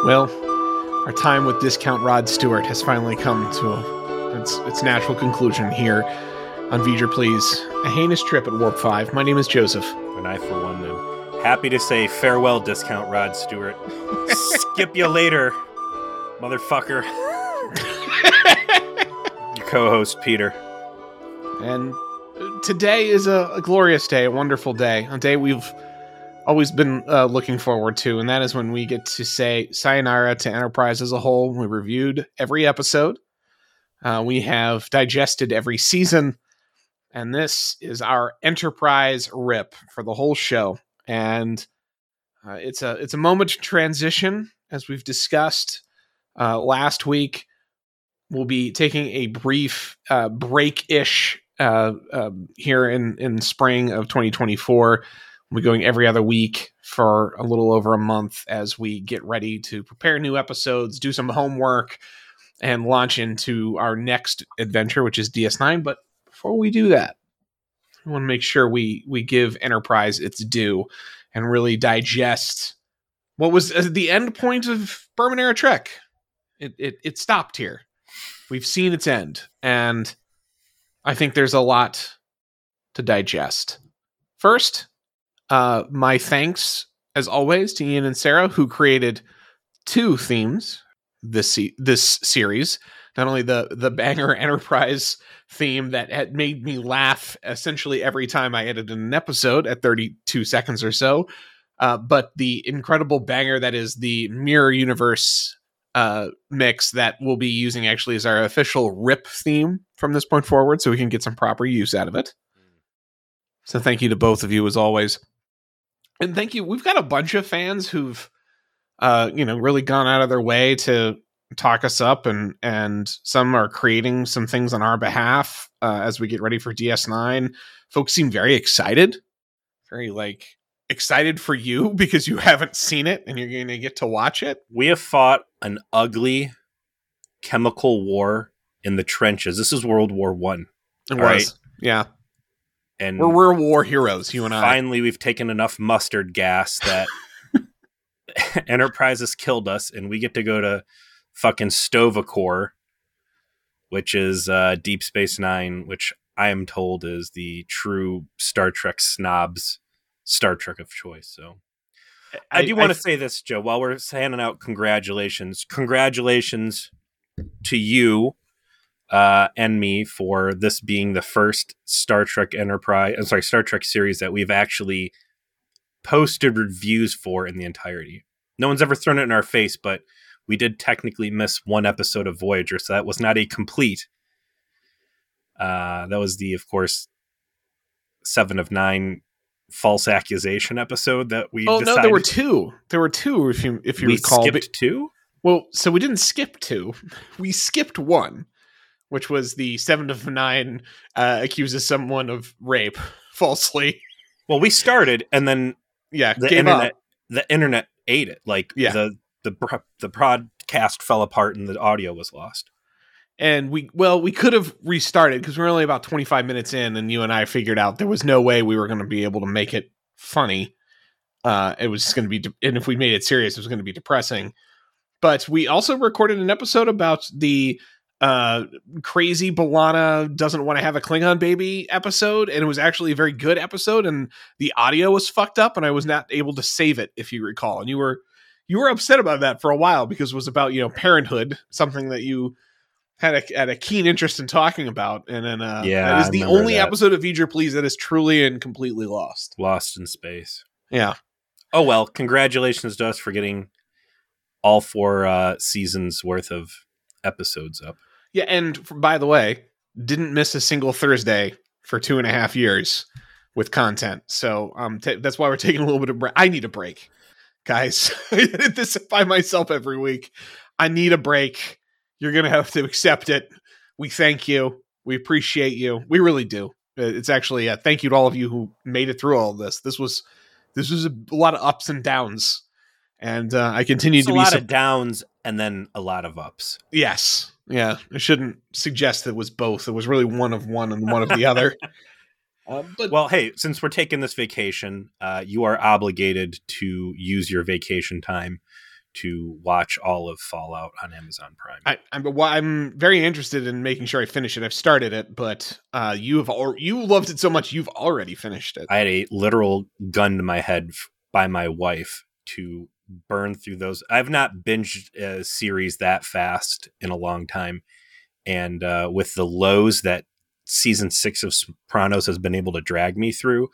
Well, our time with Discount Rod Stewart has finally come to its natural conclusion here on V'ger Please, a heinous trip at Warp 5. My name is Joseph. And I, for one, am happy to say farewell, Discount Rod Stewart. Skip you later, motherfucker. Your co-host, Peter. And today is a glorious day, a wonderful day, a day we've always been looking forward to, and that is when we get to say sayonara to Enterprise as a whole. We reviewed every episode. We have digested every season, and this is our Enterprise rip for the whole show. And it's a moment to transition, as we've discussed last week. We'll be taking a brief break-ish here in spring of 2024. We'll be going every other week for a little over a month as we get ready to prepare new episodes, do some homework, and launch into our next adventure, which is DS9. But before we do that, I want to make sure we give Enterprise its due and really digest what was the end point of Berman Era Trek. It stopped here. We've seen its end, and I think there's a lot to digest. First, my thanks, as always, to Ian and Sarah, who created two themes this series. Not only the banger Enterprise theme that had made me laugh essentially every time I edited an episode at 32 seconds or so, but the incredible banger that is the Mirror Universe mix that we'll be using actually as our official RIP theme from this point forward, so we can get some proper use out of it. So thank you to both of you, as always. And thank you. We've got a bunch of fans who've, really gone out of their way to talk us up, and some are creating some things on our behalf as we get ready for DS9. Folks seem very excited, very excited for you because you haven't seen it and you're going to get to watch it. We have fought an ugly chemical war in the trenches. This is World War I. It was, right? Yeah. And we're war heroes, you and I. Finally, we've taken enough mustard gas that Enterprise has killed us, and we get to go to fucking Sto-vo-kor, which is Deep Space Nine, which I am told is the true Star Trek snobs' Star Trek of choice. So I do want to say this, Joe, while we're handing out congratulations to you and me for this being the first Star Trek series that we've actually posted reviews for in the entirety. No one's ever thrown it in our face, but we did technically miss one episode of Voyager, so that was not a complete. That was the, of course, 7 of 9 false accusation episode that we decided. No, there were two. There were two, if you recall. We skipped 2? Well, so we didn't skip 2. We skipped 1. Which was the 7 of 9 accuses someone of rape falsely. Well, we started, and then the internet ate it. The broadcast fell apart, and the audio was lost. And we could have restarted because we were only about 25 minutes in, and you and I figured out there was no way we were going to be able to make it funny. It was just going to be, and if we made it serious, it was going to be depressing. But we also recorded an episode about the crazy B'Elanna doesn't want to have a Klingon baby episode, and it was actually a very good episode, and the audio was fucked up, and I was not able to save it, if you recall. And you were upset about that for a while because it was about parenthood, something that you had a keen interest in talking about, and then that is the only episode of V'ger Please that is truly and completely lost in space. Yeah. Oh well, congratulations to us for getting all 4 seasons worth of episodes up. Yeah, and by the way, didn't miss a single Thursday for 2.5 years with content. So that's why we're taking a little bit of break. I need a break, guys. I did this by myself every week. I need a break. You're going to have to accept it. We thank you. We appreciate you. We really do. It's actually thank you to all of you who made it through all of this. This was a lot of ups and downs. And I continue to be a lot of downs and then a lot of ups. Yes. Yeah. I shouldn't suggest that it was both. It was really one of one and one of the other. Well, hey, since we're taking this vacation, you are obligated to use your vacation time to watch all of Fallout on Amazon Prime. I'm very interested in making sure I finish it. I've started it, but you loved it so much you've already finished it. I had a literal gun to my head by my wife to burn through those. I've not binged a series that fast in a long time, and with the lows that season 6 of Sopranos has been able to drag me through,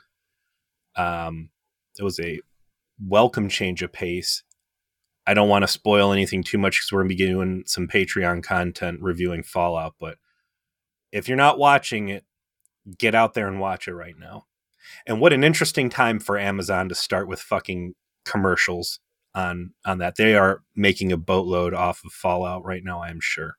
it was a welcome change of pace. I don't want to spoil anything too much because we're going to be doing some Patreon content reviewing Fallout, but if you're not watching it, get out there and watch it right now. And what an interesting time for Amazon to start with fucking commercials on that. They are making a boatload off of Fallout right now, I am sure.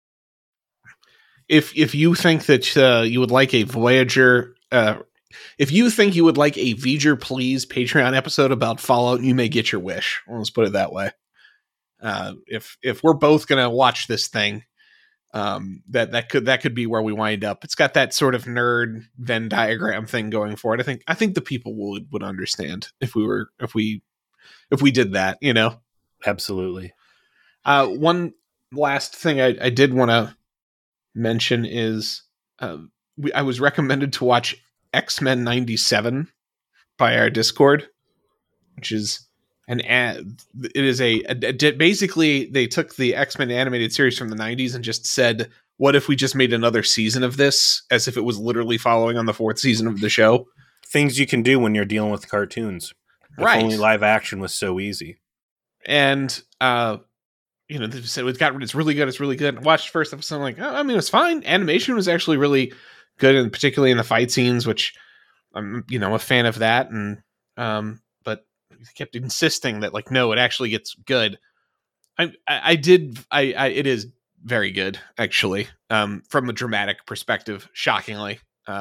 If you think that you would like a Voyager, if you think you would like a Voyager Please Patreon episode about Fallout, you may get your wish. Let's put it that way. If we're both gonna watch this thing, that could be where we wind up. It's got that sort of nerd Venn diagram thing going for it. I think the people would understand if we did that, you know. Absolutely. One last thing I did want to mention is I was recommended to watch X-Men 97 by our Discord, which is basically they took the X-Men animated series from the 90s and just said, what if we just made another season of this, as if it was literally following on the 4th season of the show. Things you can do when you're dealing with cartoons. Right. If only live action was so easy. And they said it's really good. It's really good. I watched the first episode. I'm like, it was fine. Animation was actually really good, and particularly in the fight scenes, which I'm, a fan of that. And but he kept insisting that, like, no, it actually gets good. It is very good, actually, from a dramatic perspective. Shockingly,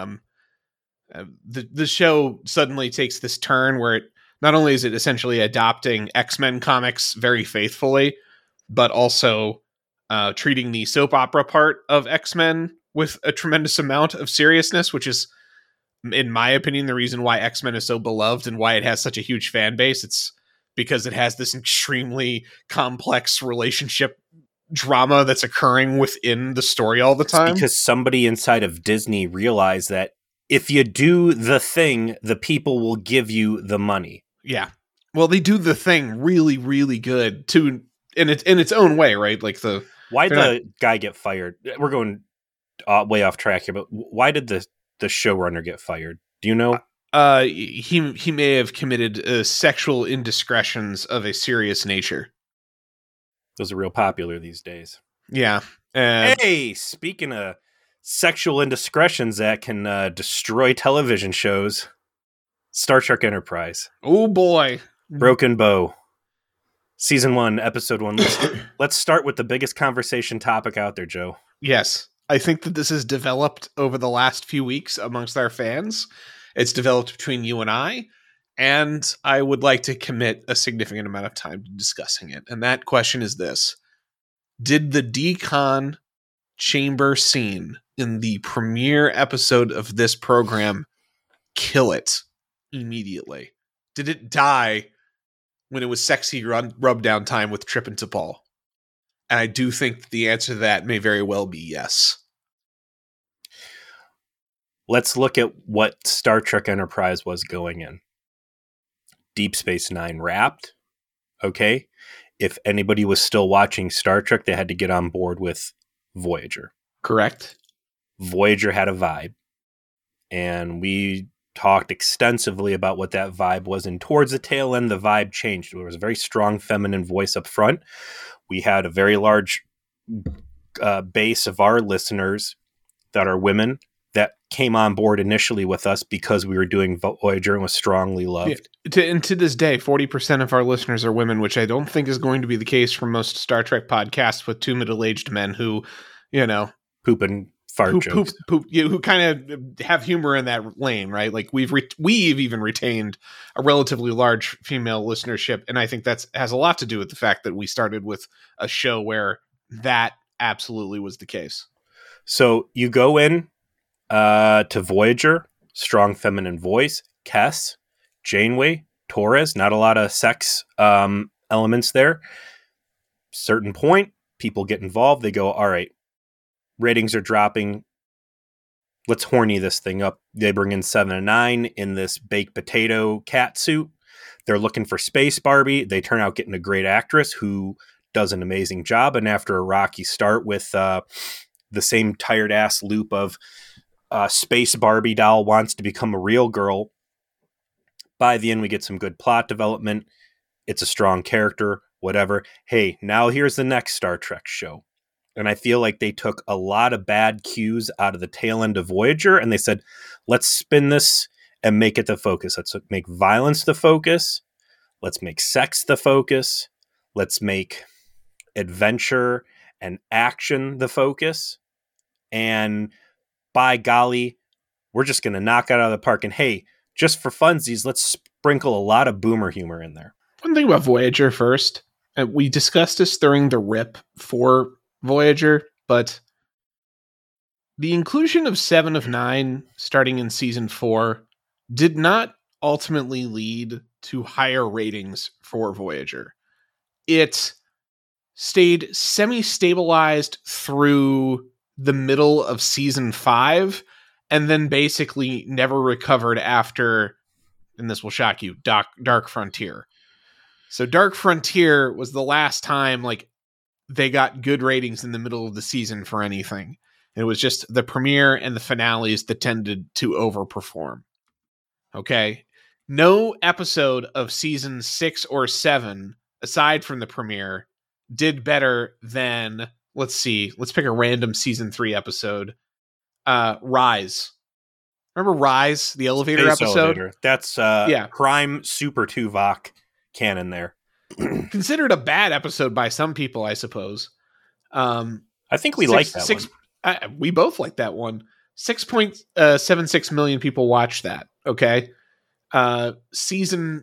the show suddenly takes this turn where it not only is it essentially adopting X-Men comics very faithfully, but also treating the soap opera part of X-Men with a tremendous amount of seriousness, which is, in my opinion, the reason why X-Men is so beloved and why it has such a huge fan base. It's because it has this extremely complex relationship drama that's occurring within the story all the time. It's because somebody inside of Disney realized that if you do the thing, the people will give you the money. Yeah. Well, they do the thing really, really good too, in its own way, right? Like why'd the guy get fired? We're going way off track here, but why did the showrunner get fired? Do you know? He may have committed sexual indiscretions of a serious nature. Those are real popular these days. Yeah. Hey, speaking of sexual indiscretions that can destroy television shows, Star Trek Enterprise. Oh boy. Broken Bow. Season 1, Episode 1. Let's start with the biggest conversation topic out there, Joe. Yes. I think that this has developed over the last few weeks amongst our fans. It's developed between you and I would like to commit a significant amount of time to discussing it. And that question is this. Did the decon chamber scene in the premiere episode of this program kill it immediately? Did it die when it was sexy rub down time with Trip and T'Pol? And I do think that the answer to that may very well be yes. Let's look at what Star Trek Enterprise was going in. Deep Space Nine wrapped. Okay. If anybody was still watching Star Trek, they had to get on board with Voyager. Correct. Voyager had a vibe. And we talked extensively about what that vibe was. And towards the tail end, the vibe changed. There was a very strong feminine voice up front. We had a very large base of our listeners that are women that came on board initially with us because we were doing Voyager and was strongly loved. Yeah. And to this day, 40% of our listeners are women, which I don't think is going to be the case for most Star Trek podcasts with two middle-aged men who, poop and fart jokes. Who kind of have humor in that lane, right? Like we've even retained a relatively large female listenership, and I think that has a lot to do with the fact that we started with a show where that absolutely was the case. So you go in to Voyager, strong feminine voice, Kes, Janeway, Torres, not a lot of sex elements there. Certain point, people get involved. They go, all right, ratings are dropping. Let's horny this thing up. They bring in 7 and 9 in this baked potato cat suit. They're looking for Space Barbie. They turn out getting a great actress who does an amazing job. And after a rocky start with the same tired ass loop of Space Barbie doll wants to become a real girl, by the end we get some good plot development. It's a strong character, whatever. Hey, now here's the next Star Trek show. And I feel like they took a lot of bad cues out of the tail end of Voyager and they said, let's spin this and make it the focus. Let's make violence the focus. Let's make sex the focus. Let's make adventure and action the focus. And by golly, we're just going to knock it out of the park. And hey, just for funsies, let's sprinkle a lot of boomer humor in there. One thing about Voyager first, we discussed this during the rip for Voyager, but the inclusion of 7 of 9 starting in season 4 did not ultimately lead to higher ratings for Voyager. It stayed semi-stabilized through the middle of season 5 and then basically never recovered after, and this will shock you, Dark Frontier. So Dark Frontier was the last time like they got good ratings in the middle of the season for anything. And it was just the premiere and the finales that tended to overperform. Okay. No episode of season 6 or 7, aside from the premiere, did better than, let's pick a random season 3 episode. Rise. Remember Rise, the elevator Space episode? Elevator. That's Prime Super Tuvok canon there. Considered a bad episode by some people, I suppose. I think we like that one. We both like that one. 6.76 million people watched that. Okay. Season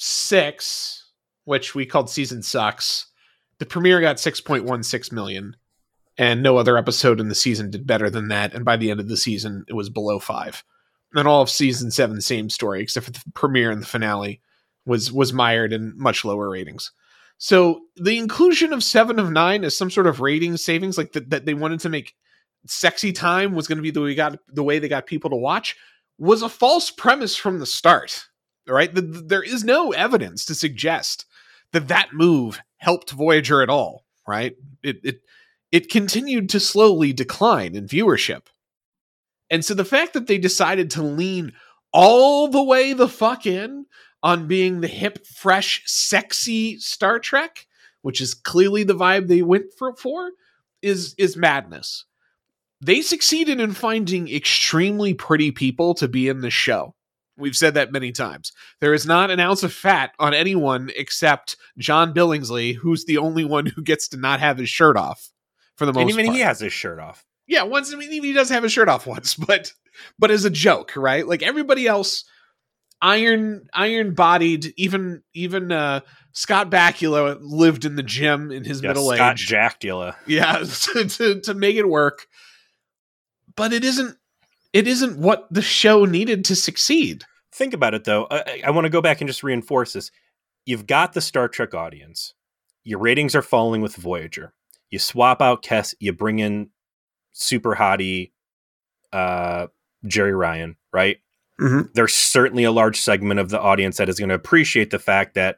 6, which we called Season Sucks, the premiere got 6.16 million, and no other episode in the season did better than that. And by the end of the season, it was below 5. And all of season 7, same story, except for the premiere and the finale was mired in much lower ratings. So the inclusion of 7 of 9 as some sort of rating savings, like that they wanted to make sexy time was going to be the way they got people to watch, was a false premise from the start. Right? There is no evidence to suggest that move helped Voyager at all. Right? It continued to slowly decline in viewership. And so the fact that they decided to lean all the way the fuck in on being the hip, fresh, sexy Star Trek, which is clearly the vibe they went for, is madness. They succeeded in finding extremely pretty people to be in the show. We've said that many times. There is not an ounce of fat on anyone except John Billingsley, who's the only one who gets to not have his shirt off for the most part. And even he has his shirt off. Yeah, once. I mean, he does have his shirt off once, but as a joke, right? Like everybody else, iron-bodied. Even Scott Bakula lived in the gym in his middle age. Scott Jacktula. Yeah, to make it work. But it isn't what the show needed to succeed. Think about it, though. I want to go back and just reinforce this. You've got the Star Trek audience. Your ratings are falling with Voyager. You swap out Kes. You bring in super hottie Jerry Ryan, right? Mm-hmm. There's certainly a large segment of the audience that is going to appreciate the fact that,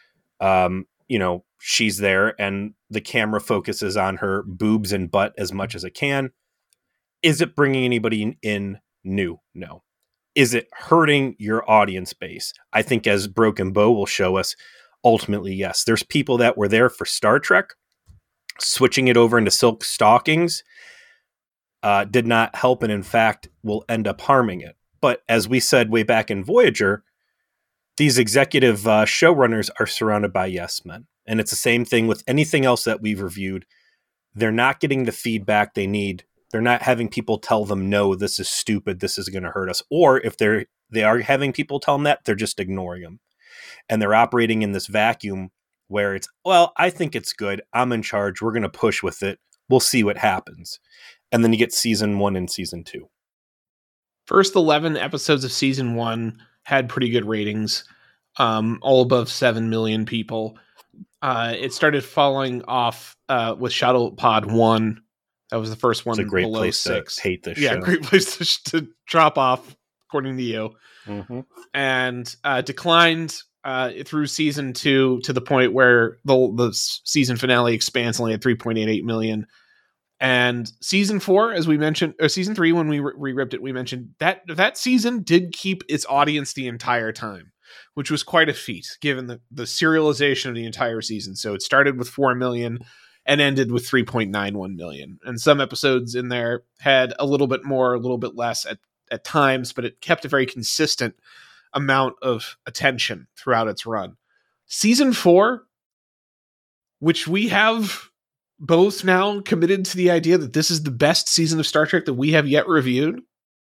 she's there and the camera focuses on her boobs and butt as much as it can. Is it bringing anybody in new? No. Is it hurting your audience base? I think as Broken Bow will show us, ultimately, yes. There's people that were there for Star Trek. Switching it over into silk stockings did not help and in fact will end up harming it. But as we said way back in Voyager, these executive showrunners are surrounded by yes men. And it's the same thing with anything else that we've reviewed. They're not getting the feedback they need. They're not having people tell them, no, this is stupid. This is going to hurt us. Or if they are having people tell them that, they're just ignoring them. And they're operating in this vacuum where it's, well, I think it's good. I'm in charge. We're going to push with it. We'll see what happens. And then you get season 1 and season 2. First 11 episodes of season 1 had pretty good ratings, all above 7 million people. It started falling off with Shuttle Pod 1. That was the first one. It's a great below place 6. to hate this Yeah, show. great place to drop off, according to you. Mm-hmm. And declined through season 2 to the point where the season finale expands only at 3.88 million. And season 4, as we mentioned, or season 3, when we re-ripped it, we mentioned that season did keep its audience the entire time, which was quite a feat given the serialization of the entire season. So it started with 4 million and ended with 3.91 million. And some episodes in there had a little bit more, a little bit less at times, but it kept a very consistent amount of attention throughout its run. Season 4, which we have both now committed to the idea that this is the best season of Star Trek that we have yet reviewed.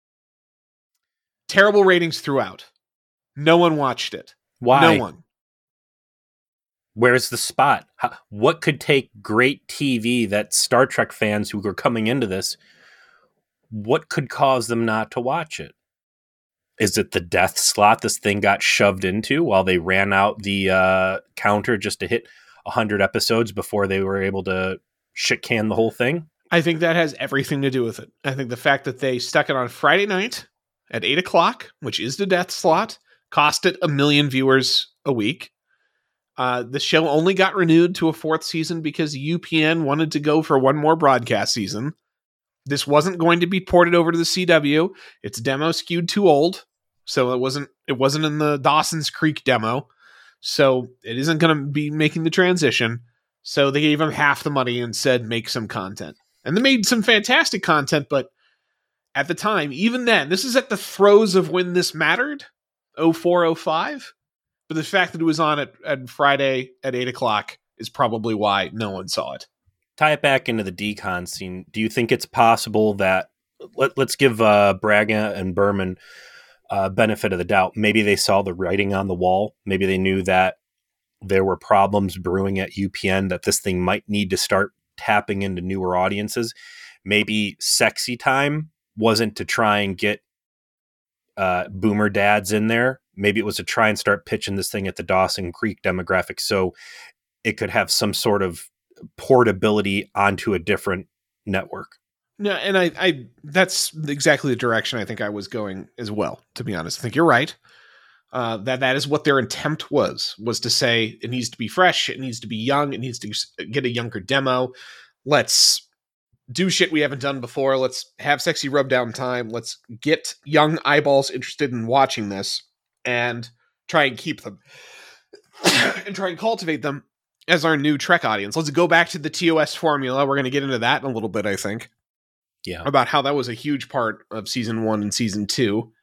Terrible ratings throughout. No one watched it. Why? No one. Where's the spot? What could take great TV that Star Trek fans who are coming into this, what could cause them not to watch it? Is it the death slot this thing got shoved into while they ran out the counter just to hit 100 episodes before they were able to shit can the whole thing? I think that has everything to do with it. I think the fact that they stuck it on Friday night at 8 o'clock, which is the death slot, cost it 1 million viewers a week. The show only got renewed to a 4th season because UPN wanted to go for one more broadcast season. This wasn't going to be ported over to the CW. Its demo skewed too old, so it wasn't in the Dawson's Creek demo. So it isn't going to be making the transition. So they gave him half the money and said, make some content. And they made some fantastic content, but at the time, even then, this is at the throes of when this mattered, 04, 05. But the fact that it was on at Friday at 8 o'clock is probably why no one saw it. Tie it back into the decon scene. Do you think it's possible that, let's give Braga and Berman benefit of the doubt. Maybe they saw the writing on the wall. Maybe they knew that there were problems brewing at UPN, that this thing might need to start tapping into newer audiences. Maybe Sexy Time wasn't to try and get boomer dads in there. Maybe it was to try and start pitching this thing at the Dawson Creek demographic so it could have some sort of portability onto a different network. No, and I that's exactly the direction I think I was going as well, to be honest. I think you're right. That is what their intent was to say it needs to be fresh, it needs to be young, it needs to get a younger demo. Let's do shit we haven't done before. Let's have sexy rub down time. Let's get young eyeballs interested in watching this and try and keep them and try and cultivate them as our new Trek audience. Let's go back to the TOS formula. We're going to get into that in a little bit, I think. Yeah. About how that was a huge part of season 1 and season 2,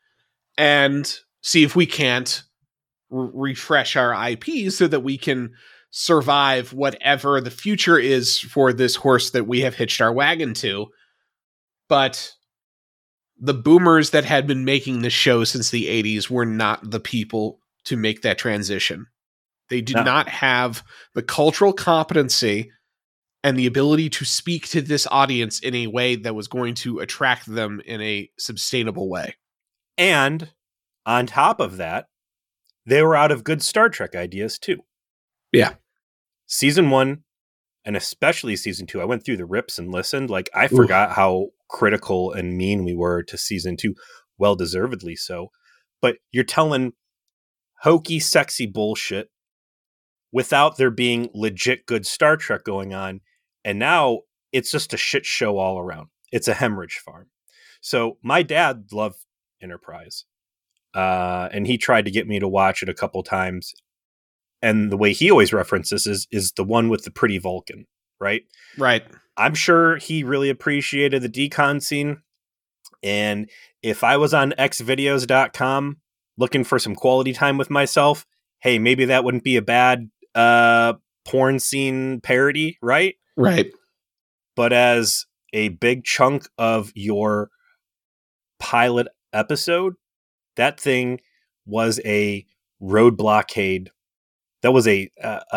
and see if we can't refresh our IPs so that we can survive whatever the future is for this horse that we have hitched our wagon to. But the boomers that had been making this show since the 80s were not the people to make that transition. They did not have the cultural competency and the ability to speak to this audience in a way that was going to attract them in a sustainable way. And on top of that, they were out of good Star Trek ideas too. Yeah. Season 1, and especially season 2, I went through the rips and listened. Like, I forgot how critical and mean we were to season 2. Well, deservedly so. But you're telling hokey, sexy bullshit without there being legit good Star Trek going on. And now it's just a shit show all around. It's a hemorrhage farm. So my dad loved Enterprise. And he tried to get me to watch it a couple times. And the way he always references is the one with the pretty Vulcan, right? Right. I'm sure he really appreciated the decon scene. And if I was on xvideos.com looking for some quality time with myself, hey, maybe that wouldn't be a bad porn scene parody, right? Right. But as a big chunk of your pilot episode, that thing was a road blockade. That was a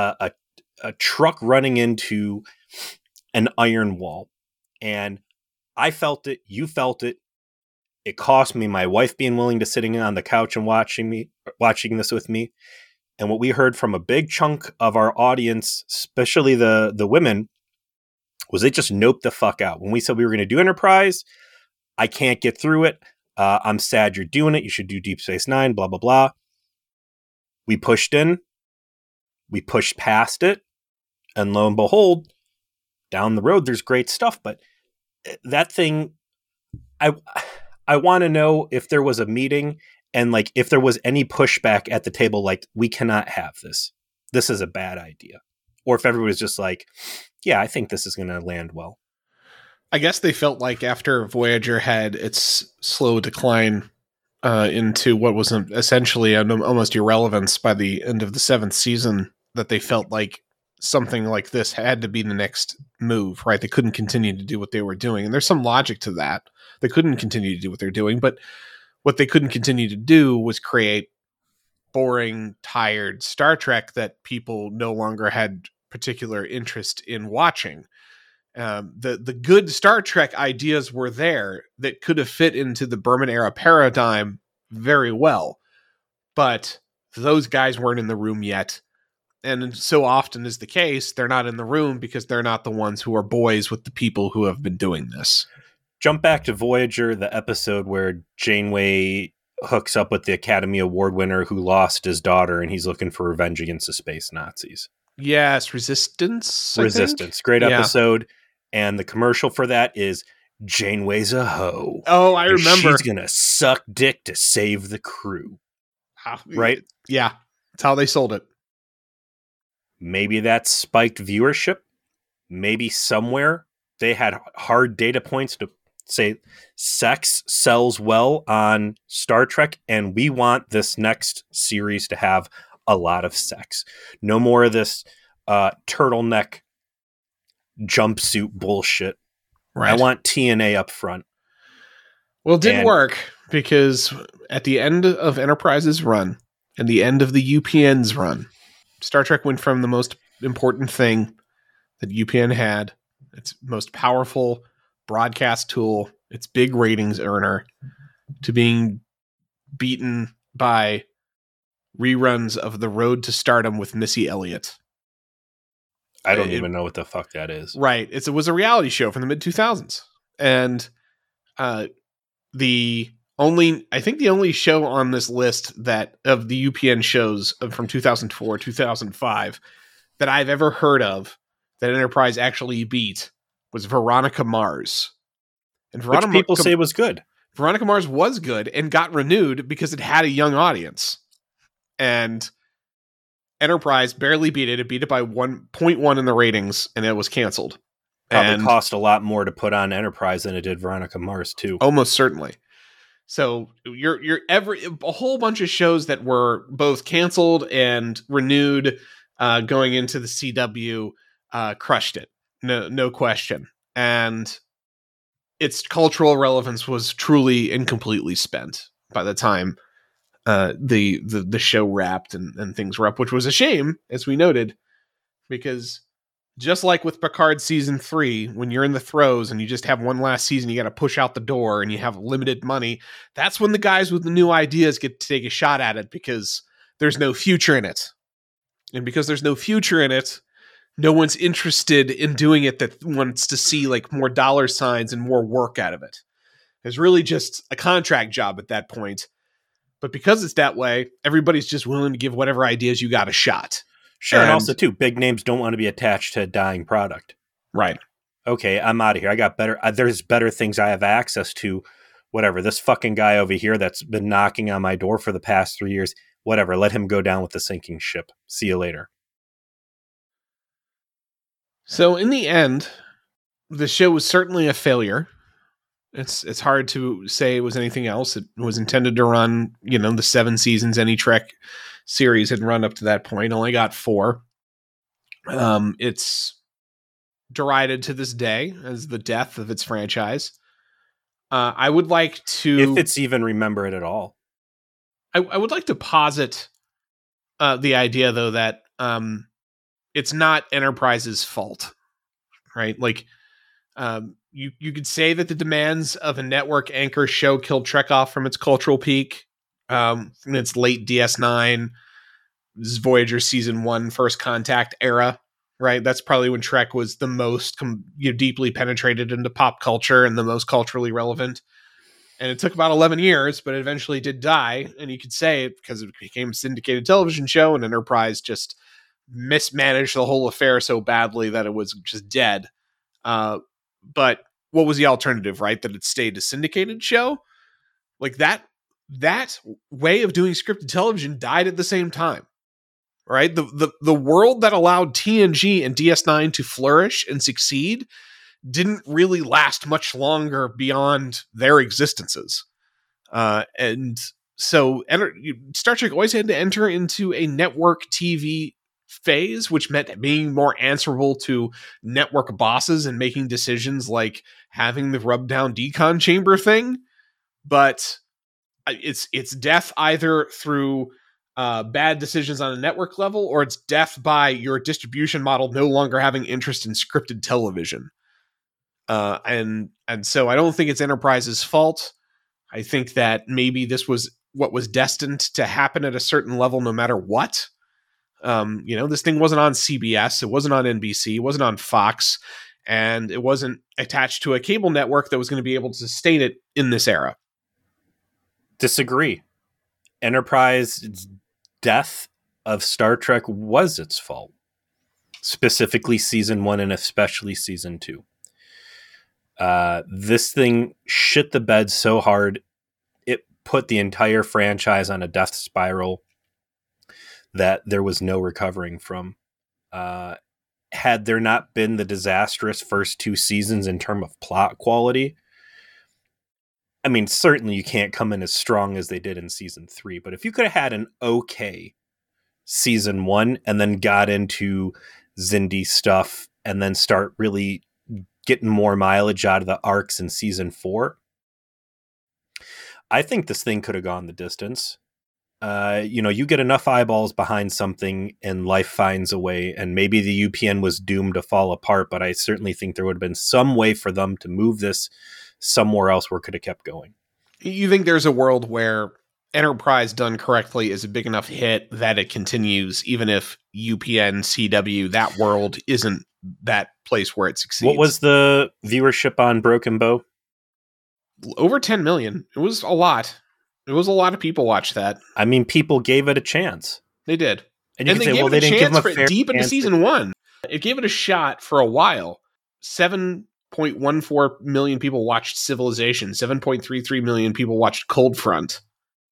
truck running into an iron wall. And I felt it. You felt it. It cost me my wife being willing to sitting on the couch and watching this with me. And what we heard from a big chunk of our audience, especially the women, was they just noped the fuck out. When we said we were going to do Enterprise, I can't get through it. I'm sad you're doing it. You should do Deep Space Nine, blah, blah, blah. We pushed in. We pushed past it. And lo and behold, down the road, there's great stuff. But that thing, I want to know if there was a meeting and like if there was any pushback at the table, like we cannot have this. This is a bad idea. Or if everybody's just like, yeah, I think this is going to land well. I guess they felt like after Voyager had its slow decline into what was essentially an almost irrelevance by the end of the 7th season, that they felt like something like this had to be the next move, right? They couldn't continue to do what they were doing. And there's some logic to that. They couldn't continue to do what they're doing, but what they couldn't continue to do was create boring, tired Star Trek that people no longer had particular interest in watching. The good Star Trek ideas were there that could have fit into the Berman era paradigm very well, but those guys weren't in the room yet. And so often is the case, they're not in the room because they're not the ones who are boys with the people who have been doing this. Jump back to Voyager, the episode where Janeway hooks up with the Academy Award winner who lost his daughter, and he's looking for revenge against the space Nazis. Yes, Resistance. Great episode. And the commercial for that is Janeway's a hoe. Oh, I remember. She's going to suck dick to save the crew. Right? Yeah, that's how they sold it. Maybe that spiked viewership. Maybe somewhere they had hard data points to say sex sells well on Star Trek, and we want this next series to have a lot of sex. No more of this turtleneck jumpsuit bullshit. Right. I want TNA up front. Well, it didn't work because at the end of Enterprise's run and the end of the UPN's run, Star Trek went from the most important thing that UPN had, its most powerful broadcast tool, its big ratings earner, to being beaten by reruns of The Road to Stardom with Missy Elliott. I don't even know what the fuck that is. Right. It was a reality show from the mid-2000s. And I think the only show on this list that of the UPN shows from 2004, 2005 that I've ever heard of that Enterprise actually beat was Veronica Mars. And Which people say was good. Veronica Mars was good and got renewed because it had a young audience. And Enterprise barely beat it. It beat it by 1.1 in the ratings, and it was canceled. Probably cost a lot more to put on Enterprise than it did Veronica Mars, too. Almost certainly. So you're a whole bunch of shows that were both canceled and renewed going into the CW crushed it. No question. And its cultural relevance was truly and completely spent by the time the show wrapped and things were up, which was a shame, as we noted, because just like with Picard season 3, when you're in the throes and you just have one last season, you got to push out the door and you have limited money. That's when the guys with the new ideas get to take a shot at it because there's no future in it. And because there's no future in it, no one's interested in doing it that wants to see like more dollar signs and more work out of it. It's really just a contract job at that point. But because it's that way, everybody's just willing to give whatever ideas you got a shot. Sure, and also, too, big names don't want to be attached to a dying product. Right. Okay, I'm out of here. I got better. There's better things I have access to. Whatever. This fucking guy over here that's been knocking on my door for the past 3 years. Whatever. Let him go down with the sinking ship. See you later. So in the end, the show was certainly a failure. It's hard to say it was anything else. It was intended to run, the 7 seasons any Trek series had run up to that point. Only got 4. It's derided to this day as the death of its franchise. I would like to... If it's even remembered at all. I would like to posit the idea, though, that it's not Enterprise's fault, right? Like, you could say that the demands of a network anchor show killed Trek off from its cultural peak, from its late DS9, this is Voyager season 1, First Contact era, right? That's probably when Trek was the most deeply penetrated into pop culture and the most culturally relevant. And it took about 11 years, but it eventually did die. And you could say it because it became a syndicated television show, and Enterprise just mismanaged the whole affair so badly that it was just dead. But what was the alternative, right? That it stayed a syndicated show? Like that way of doing scripted television died at the same time, right? The world that allowed TNG and DS9 to flourish and succeed didn't really last much longer beyond their existences. And so Star Trek always had to enter into a network TV phase, which meant being more answerable to network bosses and making decisions like having the rub down decon chamber thing. But it's death either through bad decisions on a network level, or it's death by your distribution model no longer having interest in scripted television. And so I don't think it's Enterprise's fault. I think that maybe this was what was destined to happen at a certain level, no matter what. This thing wasn't on CBS, it wasn't on NBC, it wasn't on Fox, and it wasn't attached to a cable network that was going to be able to sustain it in this era. Disagree. Enterprise's death of Star Trek was its fault. Specifically season 1 and especially season 2. This thing shit the bed so hard, it put the entire franchise on a death spiral that there was no recovering from. Had there not been the disastrous first 2 seasons in terms of plot quality, I mean, certainly you can't come in as strong as they did in season 3, but if you could have had an okay season 1 and then got into Xindi stuff and then start really getting more mileage out of the arcs in season 4, I think this thing could have gone the distance. You get enough eyeballs behind something and life finds a way, and maybe the UPN was doomed to fall apart, but I certainly think there would have been some way for them to move this somewhere else where it could have kept going. You think there's a world where Enterprise done correctly is a big enough hit that it continues, even if UPN, CW, that world isn't that place where it succeeds? What was the viewership on Broken Bow? Over 10 million. It was a lot. It was a lot of people watched that. I mean, people gave it a chance. They did. And you can say, well, they didn't give them a fair deep into season 1. It gave it a shot for a while. 7.14 million people watched Civilization. 7.33 million people watched Cold Front.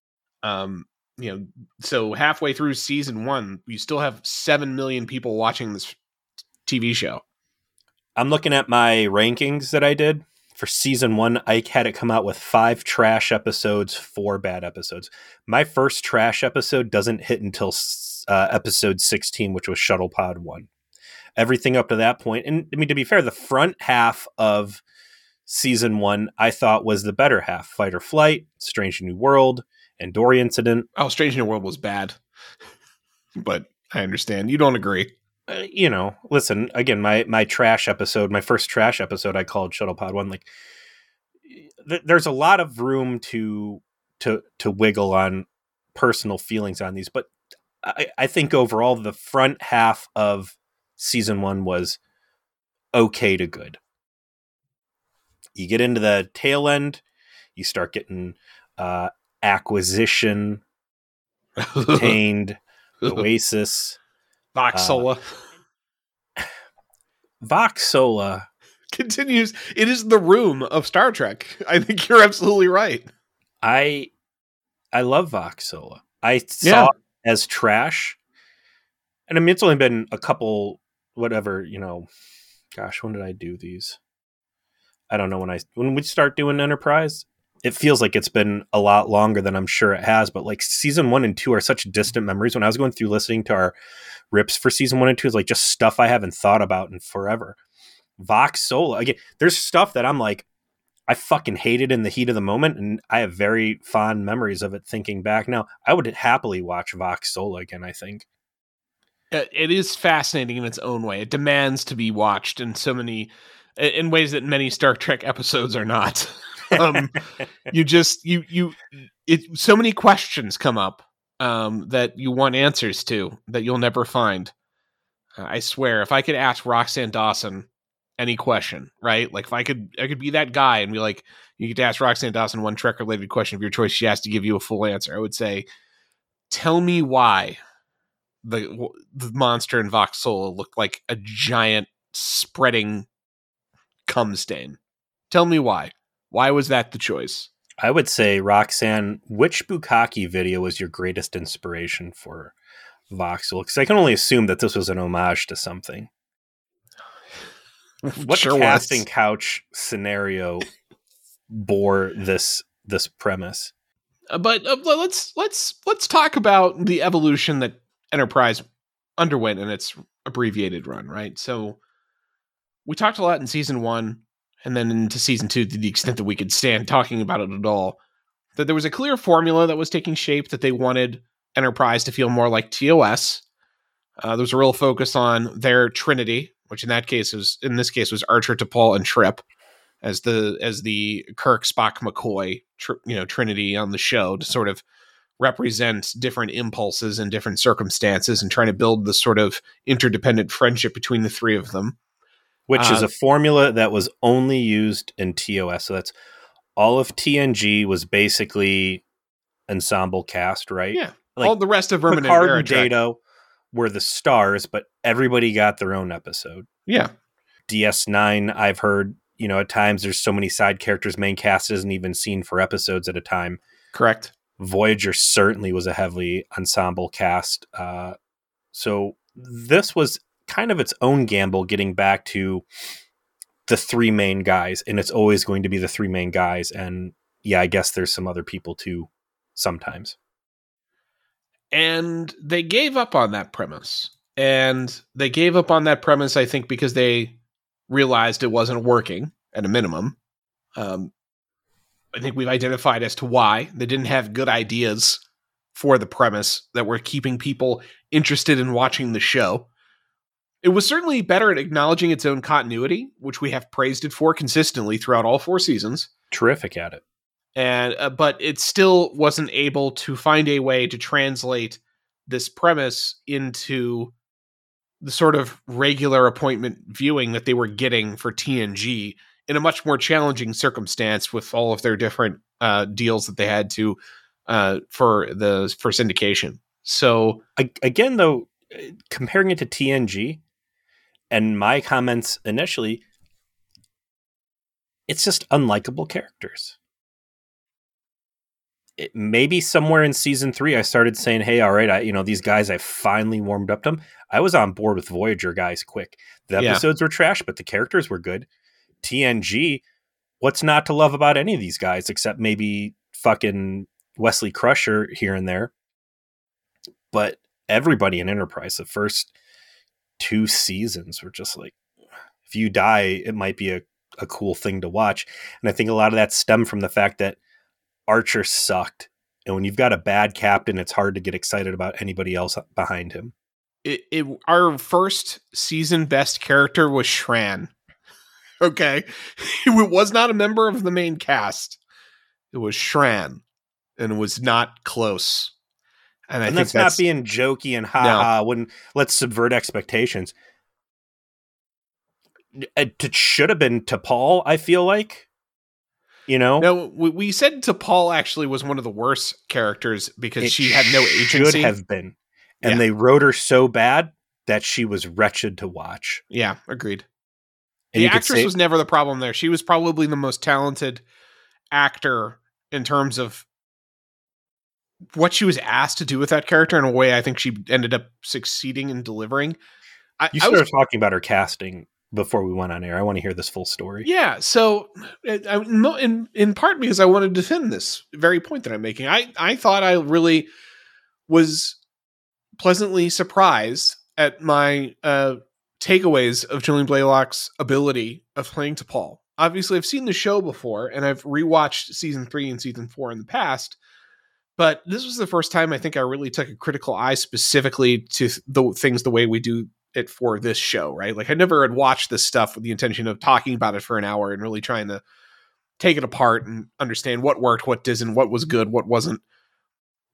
So halfway through season 1, you still have 7 million people watching this TV show. I'm looking at my rankings that I did. For season 1, Ike had it come out with 5 trash episodes, 4 bad episodes. My first trash episode doesn't hit until episode 16, which was Shuttle Pod 1. Everything up to that point, and I mean, to be fair, the front half of season 1 I thought was the better half. Fight or Flight, Strange New World, Andor Incident. Oh, Strange New World was bad. But I understand. You don't agree. Listen, again, my trash episode, my first trash episode, I called Shuttle Pod 1. Like, there's a lot of room to wiggle on personal feelings on these, but I think overall the front half of season 1 was okay to good. You get into the tail end, you start getting Acquisition, Obtained, Oasis, Vox Sola. Vox Sola continues. It is the room of Star Trek. I think you're absolutely right. I love Vox Sola. I saw it as trash. And I mean, it's only been a couple, whatever, gosh, when did I do these? I don't know when we start doing Enterprise. It feels like it's been a lot longer than I'm sure it has, but like season 1 and 2 are such distant memories. When I was going through listening to our rips for season 1 and 2, it's like just stuff I haven't thought about in forever. Vox Sola, again, there's stuff that I'm like, I fucking hated in the heat of the moment, and I have very fond memories of it thinking back now. I would happily watch Vox Sola again, I think. It is fascinating in its own way. It demands to be watched in ways that many Star Trek episodes are not. So many questions come up that you want answers to that you'll never find. I swear, if I could ask Roxann Dawson any question, right? Like if I could be that guy and be like, you get to ask Roxann Dawson one Trek related question of your choice, she has to give you a full answer. I would say, tell me why the monster in Vox Sola looked like a giant spreading cum stain. Tell me why. Why was that the choice? I would say, Roxann, which Bukkake video was your greatest inspiration for Voxel? Because I can only assume that this was an homage to something. What Sure casting was. couch scenario bore this premise? But let's talk about the evolution that Enterprise underwent in its abbreviated run, right? So we talked a lot in season 1 and then into season 2 to the extent that we could stand talking about it at all, that there was a clear formula that was taking shape, that they wanted Enterprise to feel more like TOS. There was a real focus on their Trinity, which in this case was Archer, T'Pol, and Trip as the Kirk, Spock, McCoy Trinity on the show, to sort of represent different impulses and different circumstances and trying to build this sort of interdependent friendship between the three of them. Which is a formula that was only used in TOS. So that's all of TNG was basically ensemble cast, right? Yeah. Like all the rest of Vermin Picard and and Data were the stars, but everybody got their own episode. Yeah. DS9, I've heard, at times there's so many side characters, main cast isn't even seen for episodes at a time. Correct. Voyager certainly was a heavily ensemble cast. So this was kind of its own gamble, getting back to the three main guys, and it's always going to be the three main guys. And yeah, I guess there's some other people too sometimes. And they gave up on that premise. And they gave up on that premise, I think, because they realized it wasn't working at a minimum. I think we've identified as to why. They didn't have good ideas for the premise that were keeping people interested in watching the show. It was certainly better at acknowledging its own continuity, which we have praised it for consistently throughout all 4 seasons. Terrific at it. And but it still wasn't able to find a way to translate this premise into the sort of regular appointment viewing that they were getting for TNG in a much more challenging circumstance with all of their different deals that they had to for syndication. So again, though, comparing it to TNG and my comments initially, it's just unlikable characters. Maybe somewhere in season 3, I started saying, hey, all right, these guys, I finally warmed up to them. I was on board with Voyager guys quick. The episodes were trash, but the characters were good. TNG, what's not to love about any of these guys, except maybe fucking Wesley Crusher here and there. But everybody in Enterprise, the first 2 seasons were just like, if you die, it might be a cool thing to watch. And I think a lot of that stemmed from the fact that Archer sucked. And when you've got a bad captain, it's hard to get excited about anybody else behind him. Our first season best character was Shran. Okay. It was not a member of the main cast. It was Shran. And it was not close. And I think that's not being jokey and ha-ha. No. Let's subvert expectations. It should have been T'Pol, I feel like. No, we said T'Pol actually was one of the worst characters because she had no agency. Should have been. And they wrote her so bad that she was wretched to watch. Yeah, agreed. And the actress was never the problem there. She was probably the most talented actor in terms of what she was asked to do with that character in a way I think she ended up succeeding in delivering. You started talking about her casting before we went on air. I want to hear this full story. Yeah, so in part because I want to defend this very point that I'm making. I thought I really was pleasantly surprised at my takeaways of Julian Blaylock's ability of playing T'Pol. Obviously, I've seen the show before, and I've rewatched season 3 and season 4 in the past, but this was the first time I think I really took a critical eye specifically to the things the way we do it for this show, right? Like I never had watched this stuff with the intention of talking about it for an hour and really trying to take it apart and understand what worked, what didn't, what was good, what wasn't.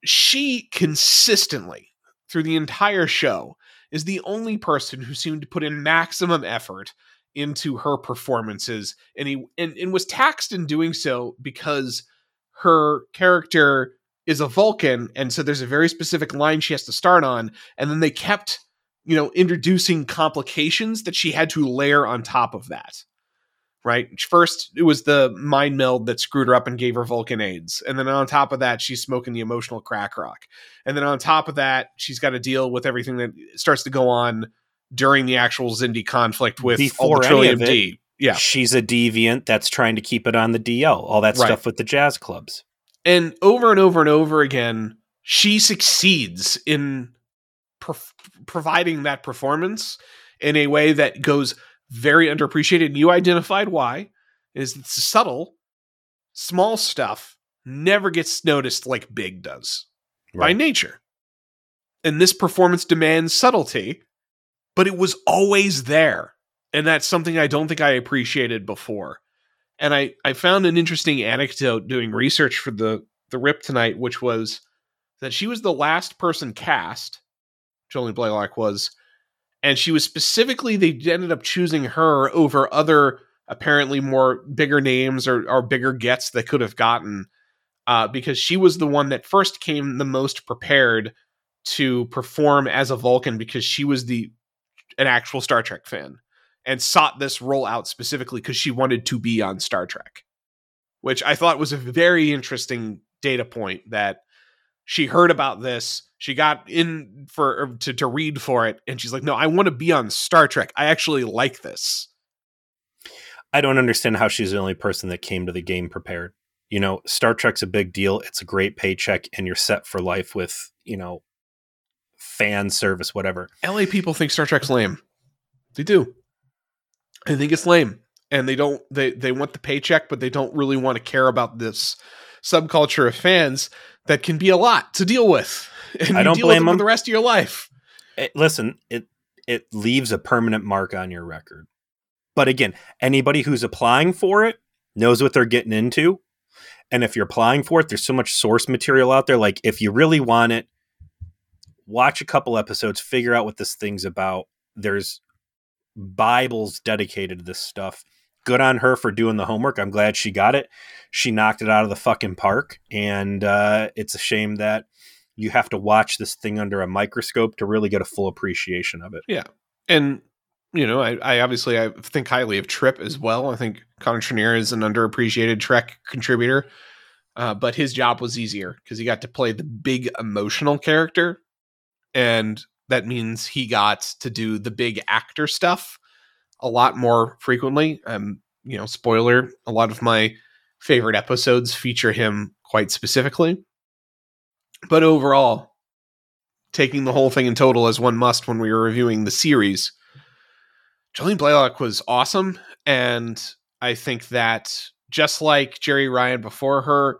she consistently, through the entire show, is the only person who seemed to put in maximum effort into her performances, and was taxed in doing so because her character is a Vulcan, and so there's a very specific line she has to start on, and then they kept, introducing complications that she had to layer on top of that. Right? First, it was the mind meld that screwed her up and gave her Vulcan AIDS. And then on top of that, she's smoking the emotional crack rock. And then on top of that, she's got to deal with everything that starts to go on during the actual Xindi conflict with all the Trillium D. Yeah. She's a deviant that's trying to keep it on the DL, all that stuff with the jazz clubs. And over and over and over again, she succeeds in providing that performance in a way that goes very underappreciated. And you identified why. Is it's subtle, small stuff never gets noticed like big does by nature. And this performance demands subtlety, but it was always there. And that's something I don't think I appreciated before. And I found an interesting anecdote doing research for the Rip tonight, which was that she was the last person cast, Jolene Blalock was, and she was specifically, they ended up choosing her over other apparently more bigger names or bigger gets they could have gotten, because she was the one that first came the most prepared to perform as a Vulcan, because she was an actual Star Trek fan and sought this role out specifically because she wanted to be on Star Trek, which I thought was a very interesting data point, that she heard about this, she got in to read for it, and she's like, no, I want to be on Star Trek. I actually like this. I don't understand how she's the only person that came to the game prepared. Star Trek's a big deal. It's a great paycheck, and you're set for life with, fan service, whatever. LA people think Star Trek's lame. They do. I think it's lame. And they don't, they want the paycheck, but they don't really want to care about this subculture of fans that can be a lot to deal with. And I don't deal blame with them them for the rest of your life. Listen, it leaves a permanent mark on your record. But again, anybody who's applying for it knows what they're getting into. And if you're applying for it, there's so much source material out there. Like, if you really want it, watch a couple episodes, figure out what this thing's about. There's Bibles dedicated to this stuff. Good on her for doing the homework. I'm glad she got it. She knocked it out of the fucking park. And it's a shame that you have to watch this thing under a microscope to really get a full appreciation of it. Yeah. And, I obviously, I think highly of Trip as well. I think Connor Trinneer is an underappreciated Trek contributor. But his job was easier because he got to play the big emotional character. And that means he got to do the big actor stuff a lot more frequently. Spoiler, a lot of my favorite episodes feature him quite specifically. But overall, taking the whole thing in total, as one must when we were reviewing the series, Jolene Blalock was awesome. And I think that just like Jeri Ryan before her,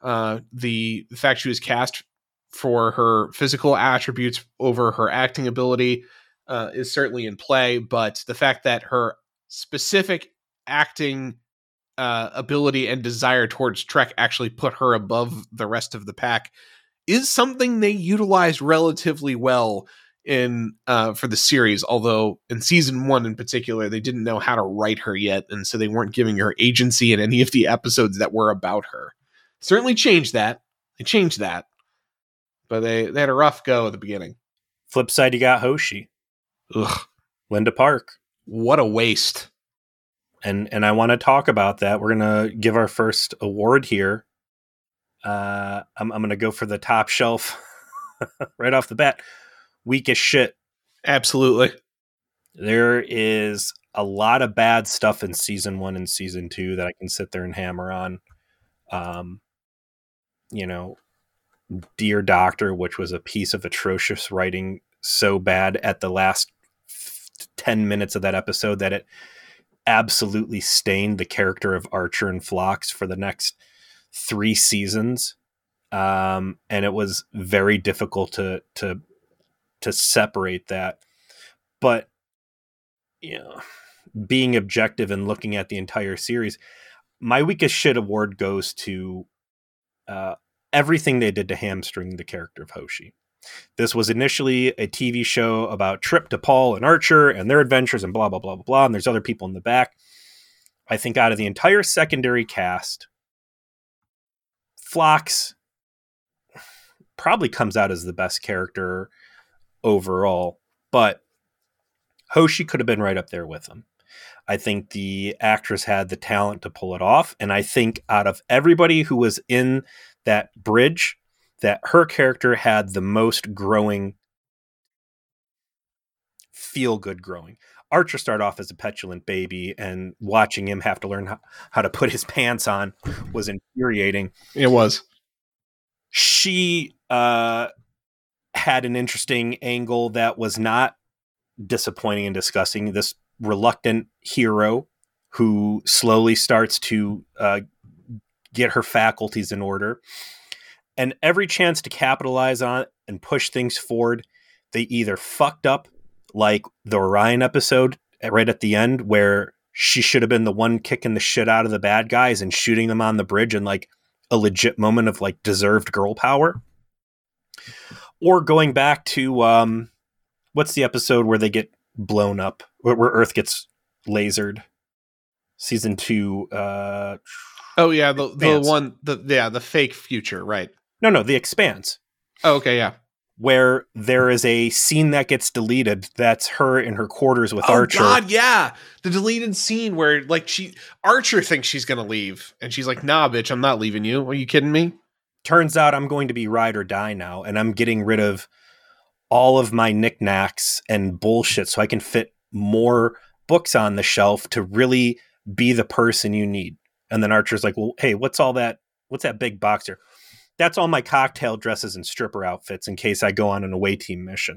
the fact she was cast for her physical attributes over her acting ability is certainly in play, but the fact that her specific acting ability and desire towards Trek actually put her above the rest of the pack is something they utilized relatively well in for the series, although in season 1 in particular, they didn't know how to write her yet, and so they weren't giving her agency in any of the episodes that were about her. Certainly changed that. They changed that. But they had a rough go at the beginning. Flip side, you got Hoshi. Ugh. Linda Park. What a waste. And I want to talk about that. We're going to give our first award here. I'm going to go for the top shelf right off the bat. Weak as shit. Absolutely. There is a lot of bad stuff in season 1 and season 2 that I can sit there and hammer on. Dear Doctor, which was a piece of atrocious writing, so bad at the last 10 minutes of that episode that it absolutely stained the character of Archer and Phlox for the next 3 seasons. And it was very difficult to separate that. But, being objective and looking at the entire series, my weakest shit award goes to everything they did to hamstring the character of Hoshi. This was initially a TV show about Trip, DePaul, and Archer and their adventures and blah, blah, blah, blah, blah. And there's other people in the back. I think out of the entire secondary cast, Phlox probably comes out as the best character overall, but Hoshi could have been right up there with him. I think the actress had the talent to pull it off. And I think out of everybody who was in that bridge, that her character had the most growing, feel good growing. Archer started off as a petulant baby, and watching him have to learn how to put his pants on was infuriating. It was. She had an interesting angle that was not disappointing and disgusting. This reluctant hero who slowly starts to get her faculties in order. And every chance to capitalize on it and push things forward, they either fucked up, like the Orion episode right at the end, where she should have been the one kicking the shit out of the bad guys and shooting them on the bridge in like a legit moment of like deserved girl power. Or going back to, what's the episode where they get blown up, where Earth gets lasered? Season 2. Oh yeah, the fake future, right? No, The Expanse. Oh, okay, yeah. Where there is a scene that gets deleted that's her in her quarters with Archer. Oh God, yeah. The deleted scene where like Archer thinks she's gonna leave, and she's like, "Nah, bitch, I'm not leaving you. Are you kidding me?" Turns out I'm going to be ride or die now, and I'm getting rid of all of my knickknacks and bullshit so I can fit more books on the shelf to really be the person you need. And then Archer's like, "Well, hey, what's all that? What's that big box here?" That's all my cocktail dresses and stripper outfits in case I go on an away team mission.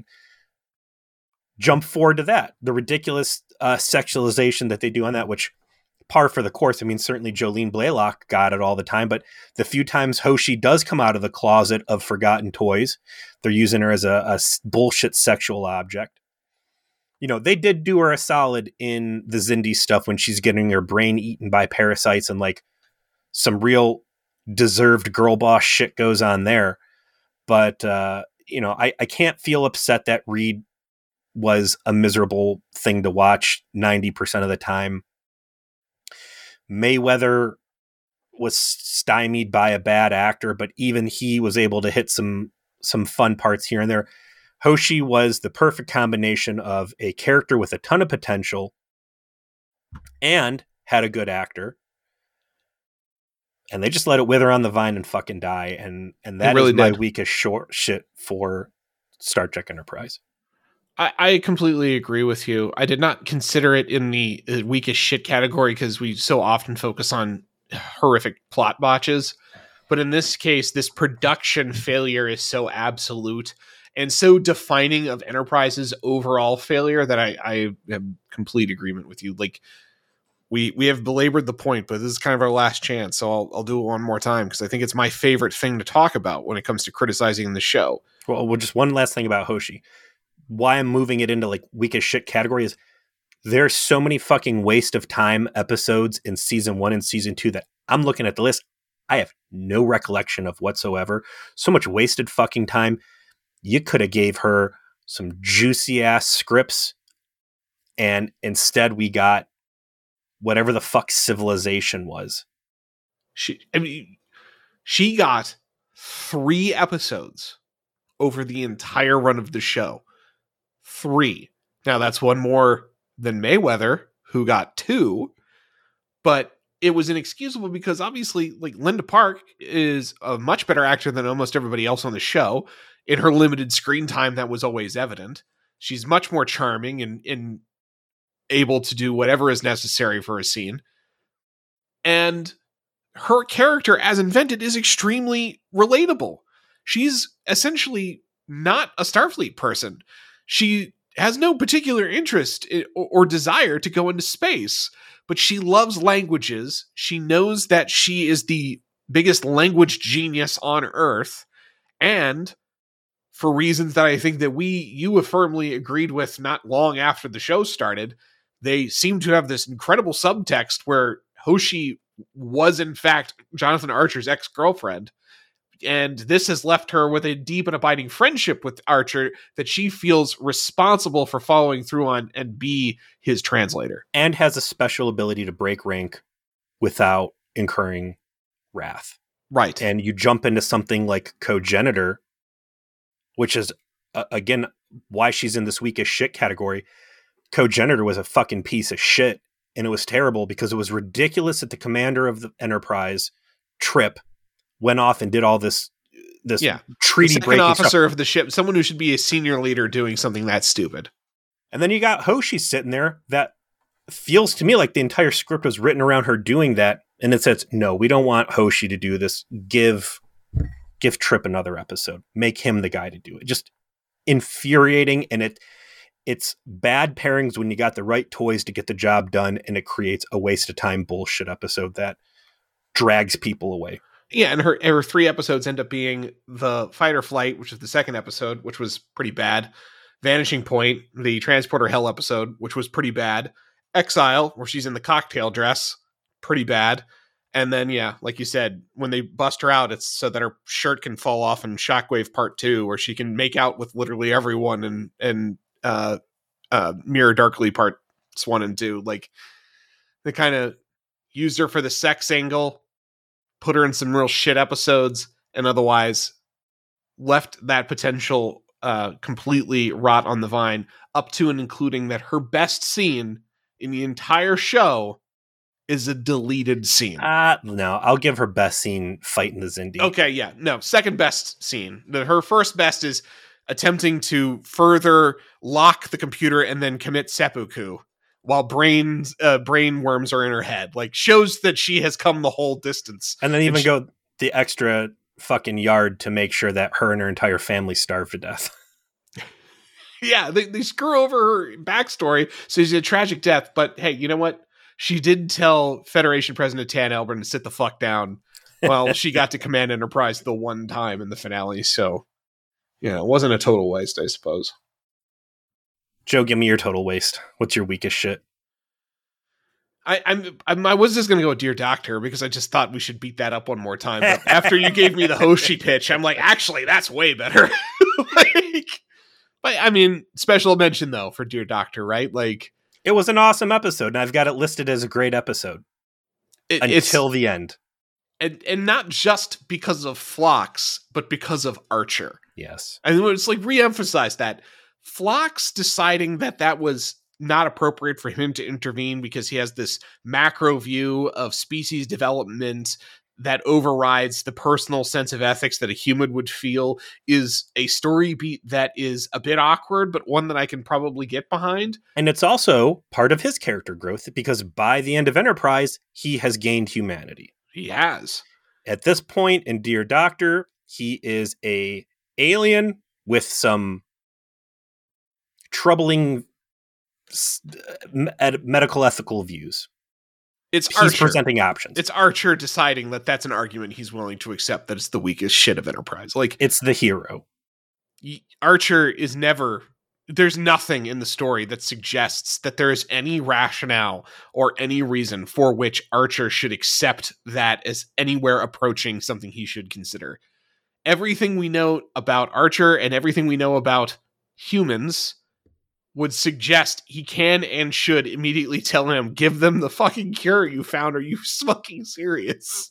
Jump forward to that. The ridiculous sexualization that they do on that, which par for the course. I mean, certainly Jolene Blaylock got it all the time, but the few times Hoshi does come out of the closet of forgotten toys, they're using her as a bullshit sexual object. You know, they did do her a solid in the Xindi stuff when she's getting her brain eaten by parasites and like some real deserved girl boss shit goes on there. But, you know, I can't feel upset that Reed was a miserable thing to watch 90% of the time. Mayweather was stymied by a bad actor, but even he was able to hit some fun parts here and there. Hoshi was the perfect combination of a character with a ton of potential and had a good actor. And they just let it wither on the vine and fucking die. And that really is my weakest short shit for Star Trek Enterprise. I completely agree with you. I did not consider it in the weakest shit category because we so often focus on horrific plot botches. But in this case, this production failure is so absolute and so defining of Enterprise's overall failure that I have complete agreement with you. Like, we have belabored the point, but this is kind of our last chance. So I'll do it one more time because I think it's my favorite thing to talk about when it comes to criticizing the show. Well, just one last thing about Hoshi. Why I'm moving it into like weakest shit category is there's so many fucking waste of time episodes in season 1 and season 2 that I'm looking at the list. I have no recollection of whatsoever. So much wasted fucking time. You could have gave her some juicy ass scripts, and instead we got whatever the fuck Civilization was. She got 3 episodes over the entire run of the show. 3. Now that's one more than Mayweather, who got 2, but it was inexcusable because obviously, like, Linda Park is a much better actor than almost everybody else on the show. In her limited screen time, that was always evident. She's much more charming and able to do whatever is necessary for a scene. And her character, as invented, is extremely relatable. She's essentially not a Starfleet person. She has no particular interest or desire to go into space, but she loves languages. She knows that she is the biggest language genius on Earth. And for reasons that I think that you firmly agreed with not long after the show started, they seem to have this incredible subtext where Hoshi was in fact Jonathan Archer's ex-girlfriend. And this has left her with a deep and abiding friendship with Archer that she feels responsible for following through on and be his translator. And has a special ability to break rank without incurring wrath. Right. And you jump into something like Cogenitor, which is, again, why she's in this weakest shit category. Cogenitor was a fucking piece of shit, and it was terrible because it was ridiculous that the commander of the Enterprise, Trip, went off and did all this treaty breaking officer stuff. of the ship, someone who should be a senior leader doing something that stupid. And then you got Hoshi sitting there that feels to me like the entire script was written around her doing that. And it says, no, we don't want Hoshi to do this. Give Trip another episode. Make him the guy to do it. Just infuriating. And it's bad pairings when you got the right toys to get the job done. And it creates a waste of time bullshit episode that drags people away. Yeah, and her 3 episodes end up being the Fight or Flight, which is the second episode, which was pretty bad. Vanishing Point, the Transporter Hell episode, which was pretty bad. Exile, where she's in the cocktail dress, pretty bad. And then, yeah, like you said, when they bust her out, it's so that her shirt can fall off in Shockwave Part 2, where she can make out with literally everyone and Mirror Darkly Parts 1 and 2. Like, they kind of used her for the sex angle, put her in some real shit episodes, and otherwise left that potential completely rot on the vine, up to and including that her best scene in the entire show is a deleted scene. No, I'll give her best scene fighting the Xindi. Okay, yeah. No, second best scene. Her first best is attempting to further lock the computer and then commit seppuku while brain worms are in her head. Like, shows that she has come the whole distance. And then even go the extra fucking yard to make sure that her and her entire family starve to death. Yeah, they screw over her backstory, so she's a tragic death. But hey, you know what? She did tell Federation President Tan Elbern to sit the fuck down while she got to command Enterprise the one time in the finale. So, yeah, it wasn't a total waste, I suppose. Joe, give me your total waste. What's your weakest shit? I was just going to go with Dear Doctor because I just thought we should beat that up one more time. But after you gave me the Hoshi pitch, I'm like, actually, that's way better. But I mean, special mention though for Dear Doctor, right? Like, it was an awesome episode, and I've got it listed as a great episode until the end. And not just because of Phlox, but because of Archer. Yes. And it's like re-emphasize that. Phlox deciding that was not appropriate for him to intervene because he has this macro view of species development that overrides the personal sense of ethics that a human would feel is a story beat that is a bit awkward, but one that I can probably get behind. And it's also part of his character growth because by the end of Enterprise, he has gained humanity. He has. At this point in Dear Doctor, he is a alien with some troubling medical ethical views. He's Archer presenting options. It's Archer deciding that that's an argument he's willing to accept, that it's the weakest shit of Enterprise. Like, it's the hero. Archer is never... There's nothing in the story that suggests that there is any rationale or any reason for which Archer should accept that as anywhere approaching something he should consider. Everything we know about Archer and everything we know about humans would suggest he can and should immediately tell him, give them the fucking cure you found. Are you fucking serious?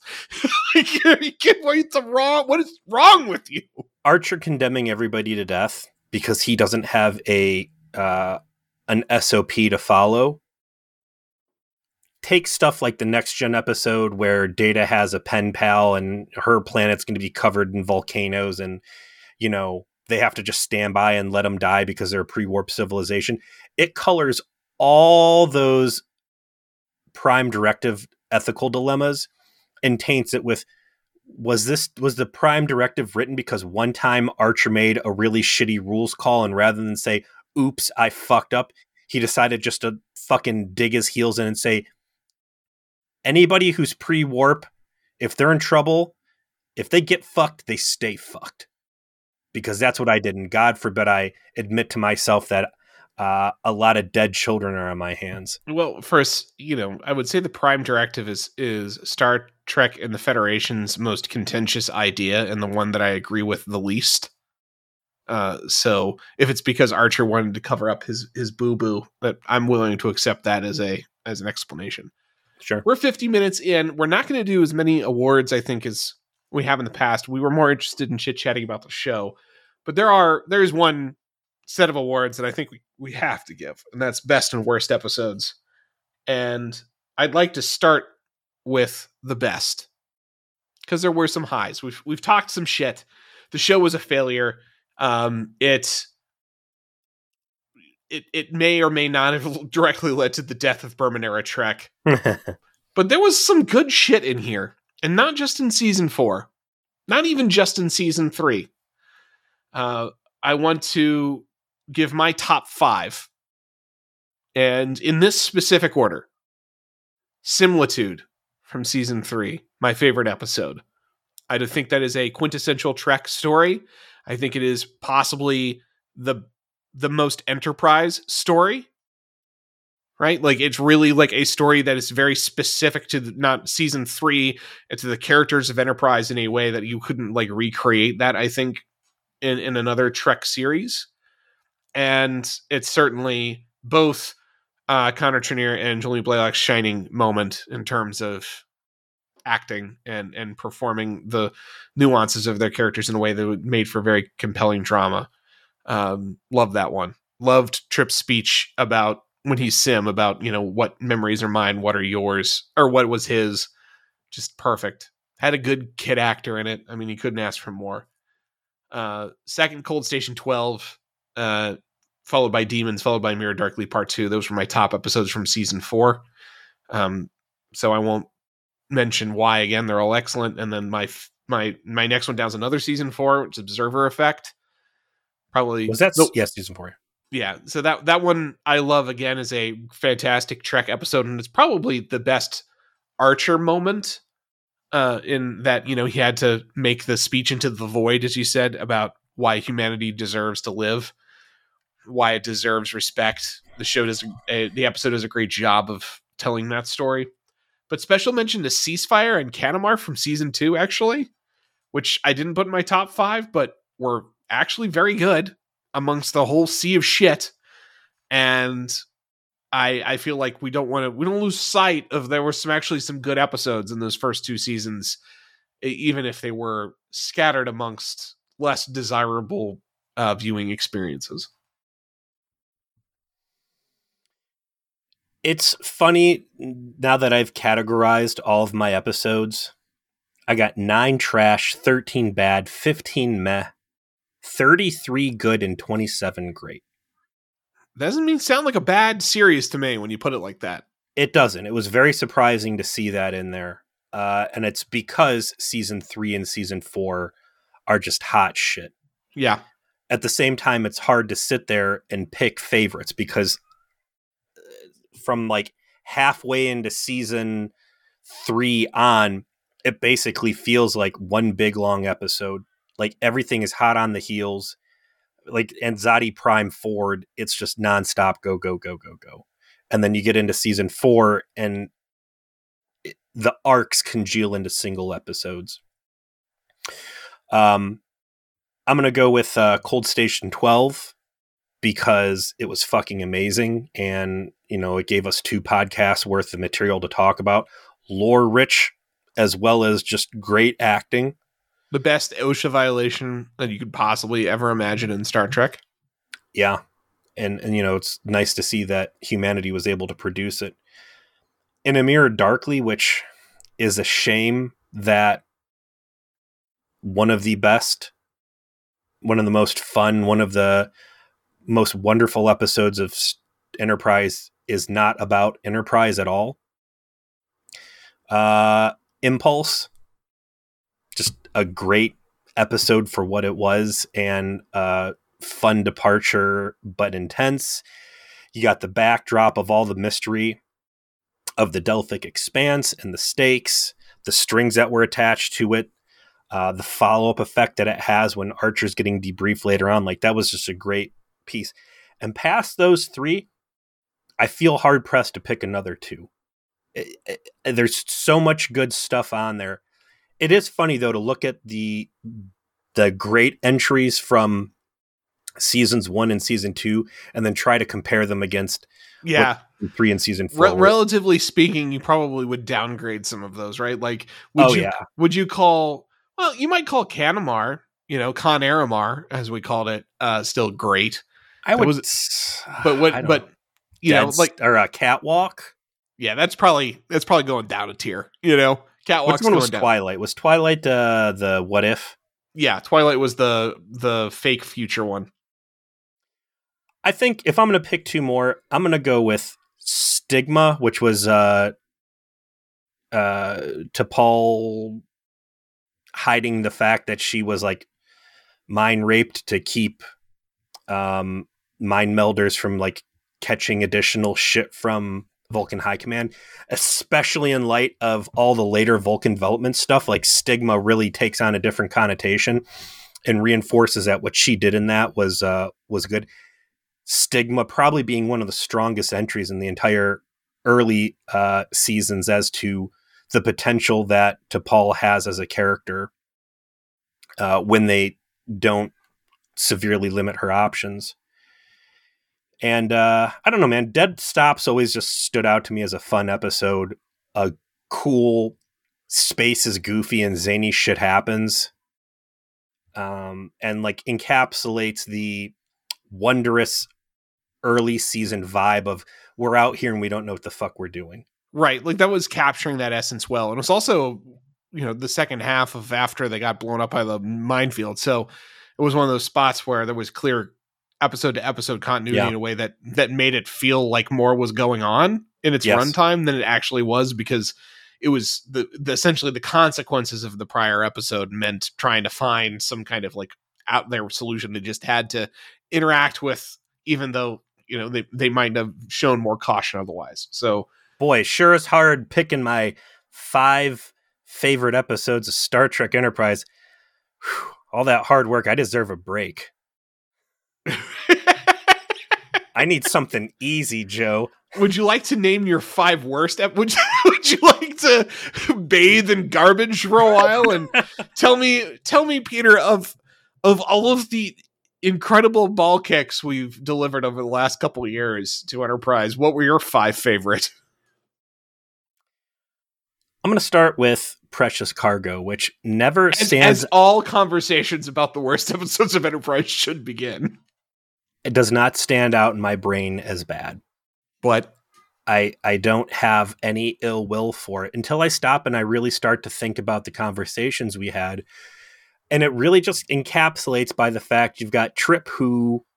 What is wrong with you? Archer condemning everybody to death because he doesn't have an SOP to follow. Take stuff like the Next Gen episode where Data has a pen pal and her planet's going to be covered in volcanoes and, you know, they have to just stand by and let them die because they're a pre-warp civilization. It colors all those Prime Directive ethical dilemmas and taints it with, was the Prime Directive written because one time Archer made a really shitty rules call and rather than say, oops, I fucked up, he decided just to fucking dig his heels in and say, anybody who's pre-warp, if they're in trouble, if they get fucked, they stay fucked. Because that's what I did. And God forbid I admit to myself that a lot of dead children are on my hands. Well, first, I would say the Prime Directive is Star Trek and the Federation's most contentious idea and the one that I agree with the least. So if it's because Archer wanted to cover up his boo-boo, that I'm willing to accept that as an explanation. Sure. We're 50 minutes in. We're not going to do as many awards, I think, as we have in the past. We were more interested in chit-chatting about the show. But there's one set of awards that I think we have to give, and that's best and worst episodes. And I'd like to start with the best, because there were some highs. We've talked some shit. The show was a failure. It may or may not have directly led to the death of Berman era Trek. But there was some good shit in here. And not just in season 4. Not even just in season 3. I want to give my top 5. And in this specific order. Similitude from season 3. My favorite episode. I do think that is a quintessential Trek story. I think it is possibly the most Enterprise story, right? Like, it's really like a story that is very specific to not season 3, and to the characters of Enterprise in a way that you couldn't like recreate that, I think, in another Trek series. And it's certainly both Connor Trinneer and Julie Blaylock's shining moment in terms of acting and performing the nuances of their characters in a way that made for very compelling drama. Loved that one. Loved Trip's speech about when he's Sim about, what memories are mine, what are yours, or what was his. Just perfect. Had a good kid actor in it. I mean, you couldn't ask for more. Second, Cold Station 12, followed by Demons, followed by Mirror Darkly Part 2. Those were my top episodes from season 4. So I won't mention why again. They're all excellent. And then my next one down is another season 4, which is Observer Effect. Probably was that season 4. Yeah, so that one I love again is a fantastic Trek episode, and it's probably the best Archer moment in that, he had to make the speech into the void, as you said, about why humanity deserves to live, why it deserves respect. The episode does a great job of telling that story. But special mention to Ceasefire and Canamar from season 2, actually, which I didn't put in my top 5, but were actually very good amongst the whole sea of shit. And I feel like we don't lose sight of there were some good episodes in those first 2 seasons, even if they were scattered amongst less desirable viewing experiences. It's funny, now that I've categorized all of my episodes, I got 9 trash, 13 bad, 15 meh, 33 good, and 27 great. Doesn't sound like a bad series to me when you put it like that. It doesn't. It was very surprising to see that in there. And it's because season 3 and season 4 are just hot shit. Yeah. At the same time, it's hard to sit there and pick favorites, because from like halfway into season 3 on, it basically feels like one big long episode. Like, everything is hot on the heels. Like, and Zadi Prime Ford, it's just nonstop go, go, go, go, go. And then you get into season 4 and the arcs congeal into single episodes. I'm going to go with Cold Station 12, because it was fucking amazing. And, it gave us 2 podcasts worth of material to talk about. Lore rich, as well as just great acting. The best OSHA violation that you could possibly ever imagine in Star Trek. Yeah. And it's nice to see that humanity was able to produce it. In A Mirror Darkly, which is a shame that one of the best, one of the most fun, one of the most wonderful episodes of Enterprise is not about Enterprise at all. Impulse, just a great episode for what it was, and fun departure, but intense. You got the backdrop of all the mystery of the Delphic Expanse and the stakes, the strings that were attached to it, the follow-up effect that it has when Archer's getting debriefed later on. Like, that was just a great piece. And past those 3, I feel hard-pressed to pick another 2. There's so much good stuff on there. It is funny though to look at the great entries from seasons 1 and season 2 and then try to compare them against Yeah. 3 and season 4. Relatively speaking, you probably would downgrade some of those, right? Like, would you call, well, you might call Canamar, Con Aramar, as we called it, still great. I would, but like, or a Catwalk. Yeah, that's probably going down a tier. Catwalk's Which one was down. Twilight? Was Twilight the What If? Yeah, Twilight was the fake future one. I think if I'm going to pick 2 more, I'm going to go with Stigma, which was T'Pol hiding the fact that she was like mind raped to keep mind melders from like catching additional shit from Vulcan High Command, especially in light of all the later Vulcan development stuff. Like Stigma really takes on a different connotation and reinforces that what she did in that was good. Stigma probably being one of the strongest entries in the entire early seasons as to the potential that T'Pol has as a character when they don't severely limit her options. And I don't know, man. Dead Stops always just stood out to me as a fun episode. A cool space is goofy and zany shit happens. And like encapsulates the wondrous early season vibe of we're out here and we don't know what the fuck we're doing. Right. Like that was capturing that essence well. And it was also, the second half of after they got blown up by the minefield. So it was one of those spots where there was clear episode to episode continuity in a way that made it feel like more was going on in its runtime than it actually was, because it was the essentially the consequences of the prior episode meant trying to find some kind of like out there solution they just had to interact with, even though, they might have shown more caution otherwise. So boy, sure is hard picking my 5 favorite episodes of Star Trek Enterprise. Whew, all that hard work. I deserve a break. I need something easy, Joe. Would you like to name your 5 worst? Would you like to bathe in garbage for a while and tell me, Peter, of all of the incredible ball kicks we've delivered over the last couple of years to Enterprise, what were your 5 favorite? I'm going to start with Precious Cargo, which never stands... As all conversations about the worst episodes of Enterprise should begin. It does not stand out in my brain as bad. But I don't have any ill will for it until I stop and I really start to think about the conversations we had. And it really just encapsulates by the fact you've got Trip, who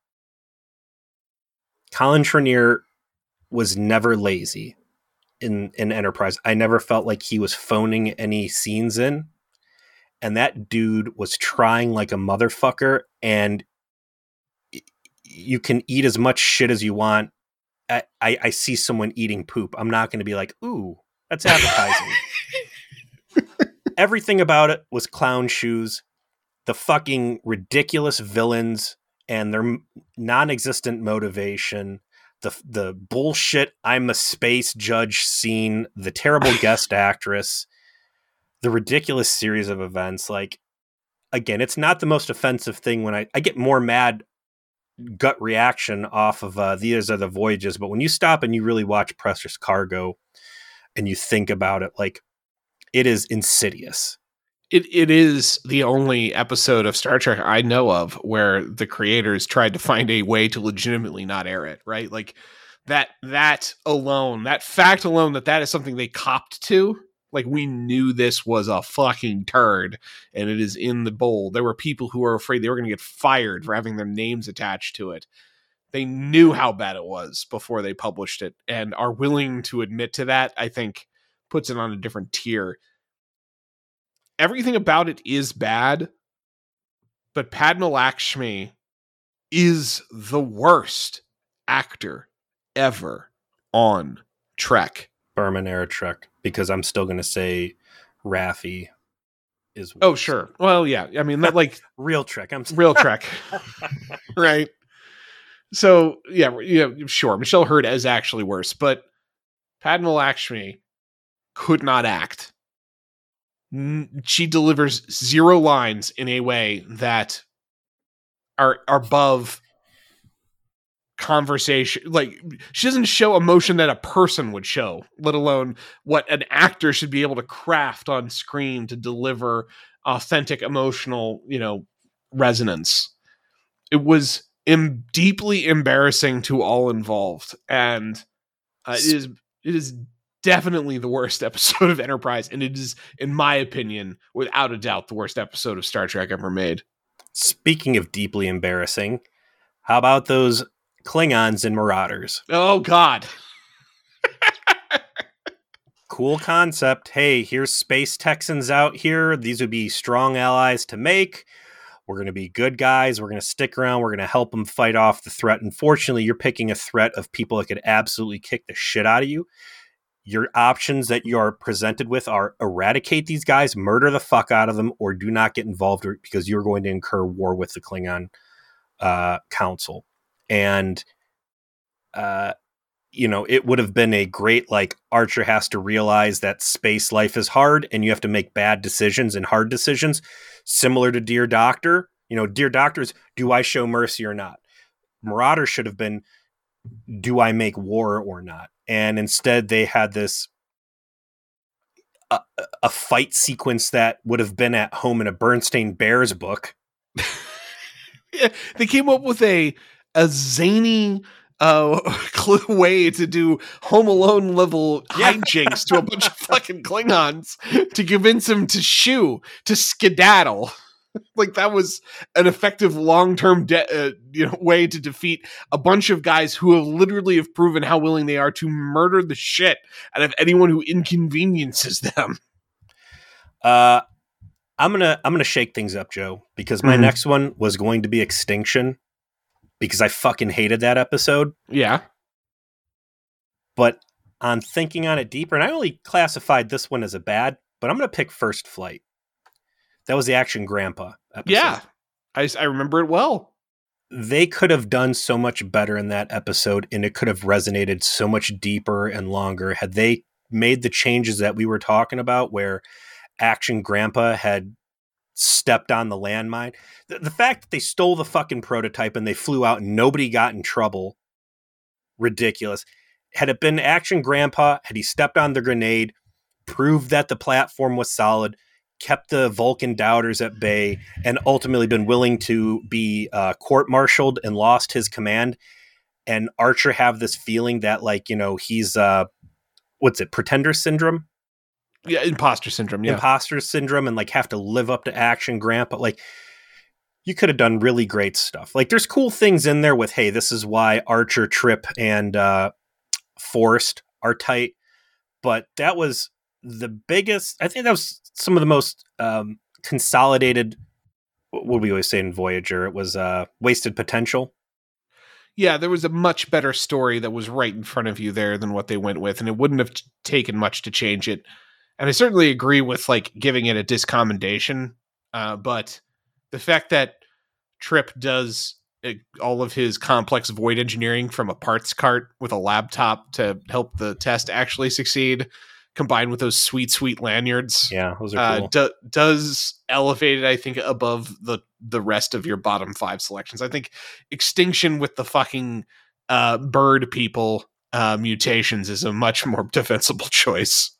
Colin Trenier was never lazy in Enterprise. I never felt like he was phoning any scenes in. And that dude was trying like a motherfucker. And you can eat as much shit as you want. I see someone eating poop. I'm not going to be like, ooh, that's appetizing. Everything about it was clown shoes. The fucking ridiculous villains and their non-existent motivation, the bullshit I'm a space judge scene, the terrible guest actress, the ridiculous series of events. Like, again, it's not the most offensive thing when I get more mad gut reaction off of These Are the Voyages, but when you stop and you really watch Precious Cargo and you think about it, like, it is insidious. It is the only episode of Star Trek I know of where the creators tried to find a way to legitimately not air it, right? Like that alone, that fact alone, that is something they copped to. Like, we knew this was a fucking turd and it is in the bowl. There were people who were afraid they were going to get fired for having their names attached to it. They knew how bad it was before they published it and are willing to admit to that. I think puts it on a different tier. Everything about it is bad, but Padma Lakshmi is the worst actor ever on Trek. Berman era Trek, because I'm still going to say Raffi is worse. Oh, sure. Well, yeah. I mean, that, like, real Trek. Real Trek. Right. So, yeah, sure. Michelle Hurd is actually worse, but Padma Lakshmi could not act. She delivers 0 lines in a way that are above conversation. Like, she doesn't show emotion that a person would show, let alone what an actor should be able to craft on screen to deliver authentic emotional, resonance. It was deeply embarrassing to all involved, and it is definitely the worst episode of Enterprise, and it is, in my opinion, without a doubt, the worst episode of Star Trek ever made. Speaking of deeply embarrassing, how about those Klingons and Marauders? Oh, God. Cool concept. Hey, here's space Texans out here. These would be strong allies to make. We're going to be good guys. We're going to stick around. We're going to help them fight off the threat. Unfortunately, you're picking a threat of people that could absolutely kick the shit out of you. Your options that you are presented with are eradicate these guys, murder the fuck out of them, or do not get involved because you're going to incur war with the Klingon council. And, it would have been a great, like, Archer has to realize that space life is hard and you have to make bad decisions and hard decisions, similar to Dear Doctor. Dear Doctor's, do I show mercy or not? Marauder should have been, do I make war or not? And instead they had this a fight sequence that would have been at home in a Bernstein Bears book. Yeah, they came up with a zany way to do Home Alone level hijinks to a bunch of fucking Klingons to convince them to skedaddle. Like, that was an effective long-term way to defeat a bunch of guys who have literally proven how willing they are to murder the shit out of anyone who inconveniences them. I'm gonna shake things up, Joe, because my next one was going to be Extinction, because I fucking hated that episode. Yeah. But on thinking on it deeper, and I only classified this one as a bad, but I'm gonna pick First Flight. That was the Action Grandpa episode. Yeah, I remember it well. They could have done so much better in that episode, and it could have resonated so much deeper and longer had they made the changes that we were talking about, where Action Grandpa had stepped on the landmine. The fact that they stole the fucking prototype and they flew out and nobody got in trouble, ridiculous. Had it been Action Grandpa, had he stepped on the grenade, proved that the platform was solid, kept the Vulcan doubters at bay, and ultimately been willing to be court-martialed and lost his command, and Archer have this feeling that, like, he's Pretender syndrome? Yeah, imposter syndrome. Yeah, imposter syndrome, and like have to live up to Action Grandpa. Like, you could have done really great stuff. Like, there's cool things in there with, hey, this is why Archer, Trip, and Forrest are tight. But that was the biggest. I think that was some of the most consolidated. What we always say in Voyager, it was wasted potential. Yeah, there was a much better story that was right in front of you there than what they went with, and it wouldn't have taken much to change it. And I certainly agree with, like, giving it a discommendation, but the fact that Trip does all of his complex void engineering from a parts cart with a laptop to help the test actually succeed, combined with those sweet, sweet lanyards, those are cool. Does elevate it, I think, above the rest of your bottom 5 selections. I think Extinction with the fucking bird people mutations is a much more defensible choice.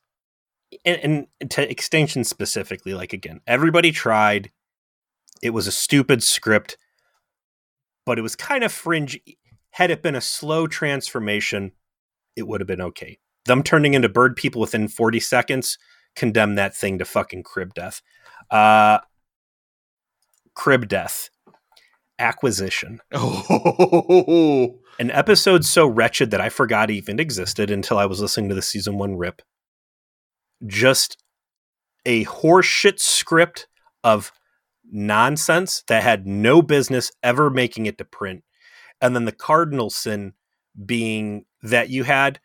And to Extinction specifically, like, again, everybody tried. It was a stupid script, but it was kind of fringe. Had it been a slow transformation, it would have been okay. Them turning into bird people within 40 seconds, condemn that thing to fucking crib death. Crib death. Acquisition. Oh. An episode so wretched that I forgot even existed until I was listening to the season 1 rip. Just a horseshit script of nonsense that had no business ever making it to print. And then the cardinal sin being that you had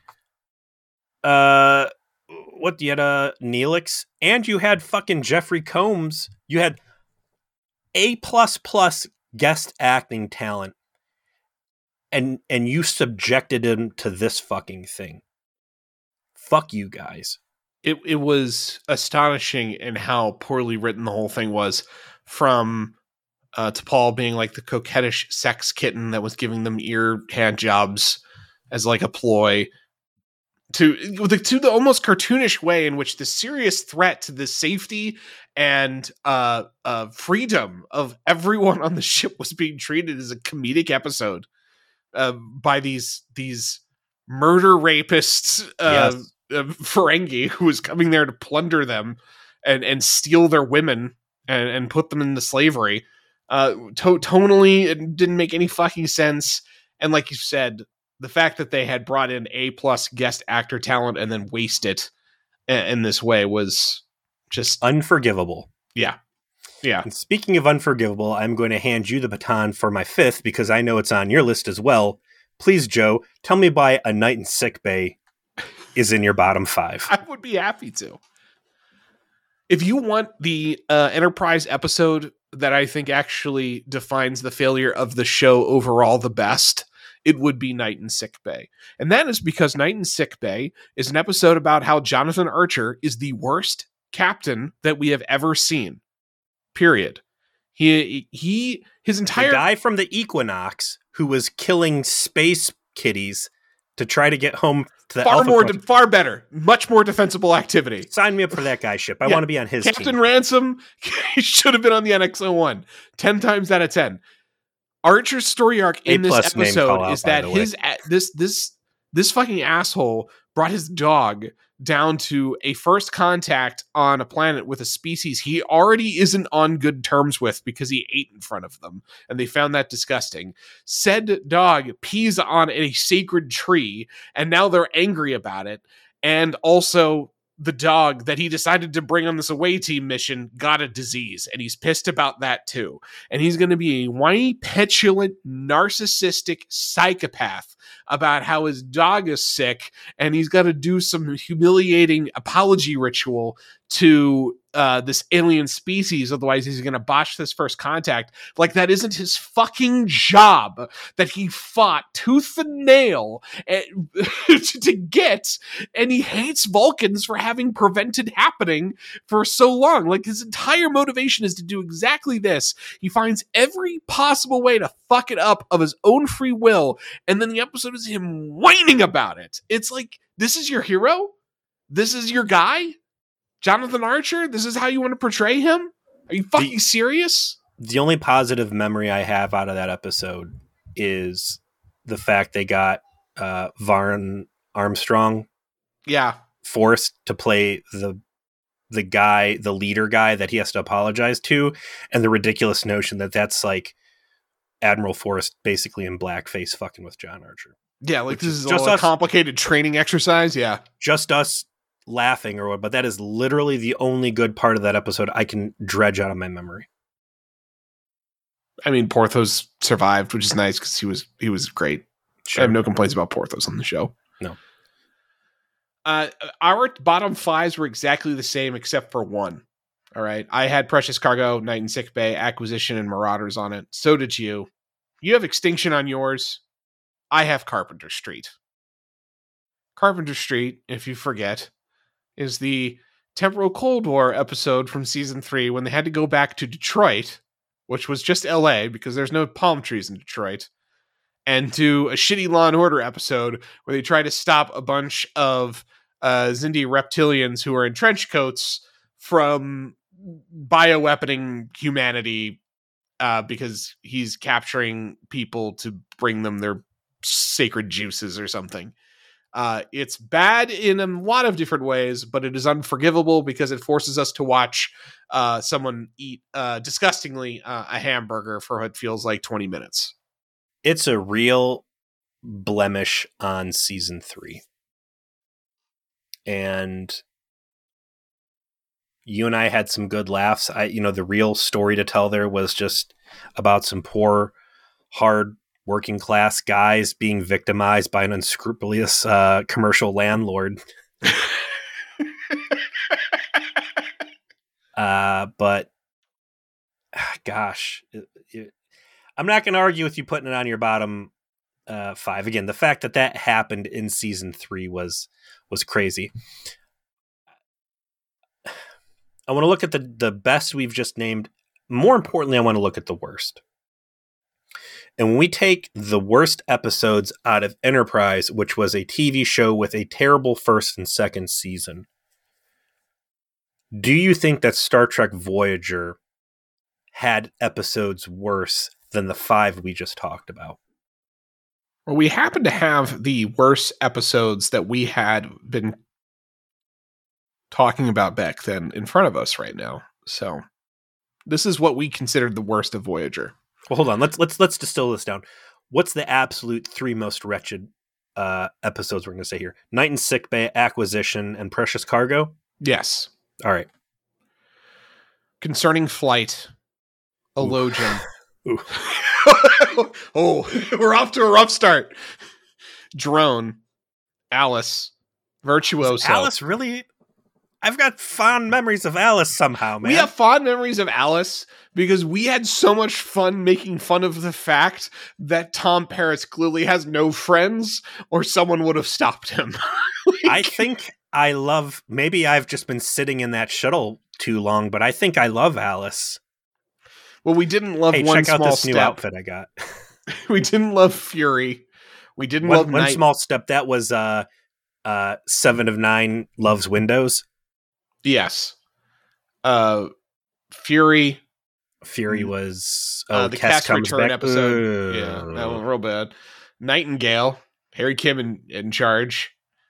Neelix, and you had fucking Jeffrey Combs. You had A++ guest acting talent, and you subjected him to this fucking thing. Fuck you guys. it was astonishing in how poorly written the whole thing was, from T'Pol being like the coquettish sex kitten that was giving them hand jobs as like a ploy, to the almost cartoonish way in which the serious threat to the safety and freedom of everyone on the ship was being treated as a comedic episode by these murder rapists, Ferengi, who was coming there to plunder them and steal their women and put them into slavery. Tonally, it didn't make any fucking sense. And like you said, the fact that they had brought in A+ guest actor talent and then waste it in this way was just unforgivable. Yeah. Yeah. And speaking of unforgivable, I'm going to hand you the baton for my fifth, because I know it's on your list as well. Please, Joe, tell me why A Night in Sickbay is in your bottom 5. I would be happy to. If you want the Enterprise episode that I think actually defines the failure of the show overall the best, it would be Night in Sickbay. And that is because Night in Sickbay is an episode about how Jonathan Archer is the worst captain that we have ever seen. Period. His entire... The guy from the Equinox who was killing space kitties to try to get home to the far better, much more defensible activity. Sign me up for that guy's ship. I want to be on his Captain team. Ransom should have been on the NX-01 10 times out of 10. Archer's story arc in this episode is that this fucking asshole brought his dog down to a first contact on a planet with a species he already isn't on good terms with because he ate in front of them, and they found that disgusting. Said dog pees on a sacred tree, and now they're angry about it. And also, the dog that he decided to bring on this away team mission got a disease, and he's pissed about that too. And he's going to be a whiny, petulant, narcissistic psychopath about how his dog is sick, and he's got to do some humiliating apology ritual to this alien species, otherwise he's going to botch this first contact. Like, that isn't his fucking job that he fought tooth and nail to get, and he hates Vulcans for having prevented happening for so long. Like, his entire motivation is to do exactly this. He finds every possible way to fuck it up of his own free will, and then the episode is him whining about it. It's like, this is your hero? This is your guy? Jonathan Archer? This is how you want to portray him? Are you fucking serious? The only positive memory I have out of that episode is the fact they got Varn Armstrong forced to play the guy, the leader guy that he has to apologize to, and the ridiculous notion that that's like Admiral Forrest basically in blackface fucking with John Archer. Yeah, like this is just a complicated training exercise, yeah. Just us laughing or what, but that is literally the only good part of that episode I can dredge out of my memory. I mean, Porthos survived, which is nice because he was great. Sure. I have no complaints about Porthos on the show. No. Our bottom 5s were exactly the same except for one. All right. I had Precious Cargo, Night in Sickbay, Acquisition, and Marauders on it. So did you. You have Extinction on yours. I have Carpenter Street. Carpenter Street, if you forget, is the Temporal Cold War episode from season 3 when they had to go back to Detroit, which was just LA because there's no palm trees in Detroit, and do a shitty Law and Order episode where they try to stop a bunch of Xindi reptilians who are in trench coats from bioweaponing humanity because he's capturing people to bring them their sacred juices or something. It's bad in a lot of different ways, but it is unforgivable because it forces us to watch someone eat disgustingly a hamburger for what feels like 20 minutes. It's a real blemish on season 3. And you and I had some good laughs. The real story to tell there was just about some poor, hard working class guys being victimized by an unscrupulous commercial landlord. But gosh, I'm not going to argue with you putting it on your bottom 5. Again, the fact that happened in season 3 was crazy. I want to look at the best we've just named. More importantly, I want to look at the worst. And when we take the worst episodes out of Enterprise, which was a TV show with a terrible first and second season, do you think that Star Trek Voyager had episodes worse than the 5 we just talked about? Well, we happen to have the worst episodes that we had been talking about back then in front of us right now. So this is what we considered the worst of Voyager. Well, hold on. Let's distill this down. What's the absolute 3 most wretched episodes we're going to say here? Night in Sickbay, Acquisition, and Precious Cargo? Yes. All right. Concerning Flight, Elogium. Ooh. Oh, we're off to a rough start. Drone, Alice, Virtuoso. Alice really? I've got fond memories of Alice somehow, man. We have fond memories of Alice because we had so much fun making fun of the fact that Tom Paris clearly has no friends or someone would have stopped him. I think I love, maybe I've just been sitting in that shuttle too long, but I think I love Alice. Well, we didn't love hey, One check Small out this Step. new outfit I got. We didn't love Fury. We didn't love One Night. Small Step. That was 7 of 9 loves Windows. Yes. Fury. Fury was The Cast comes Return back. episode. Yeah, that one real bad. Nightingale. Harry Kim in charge.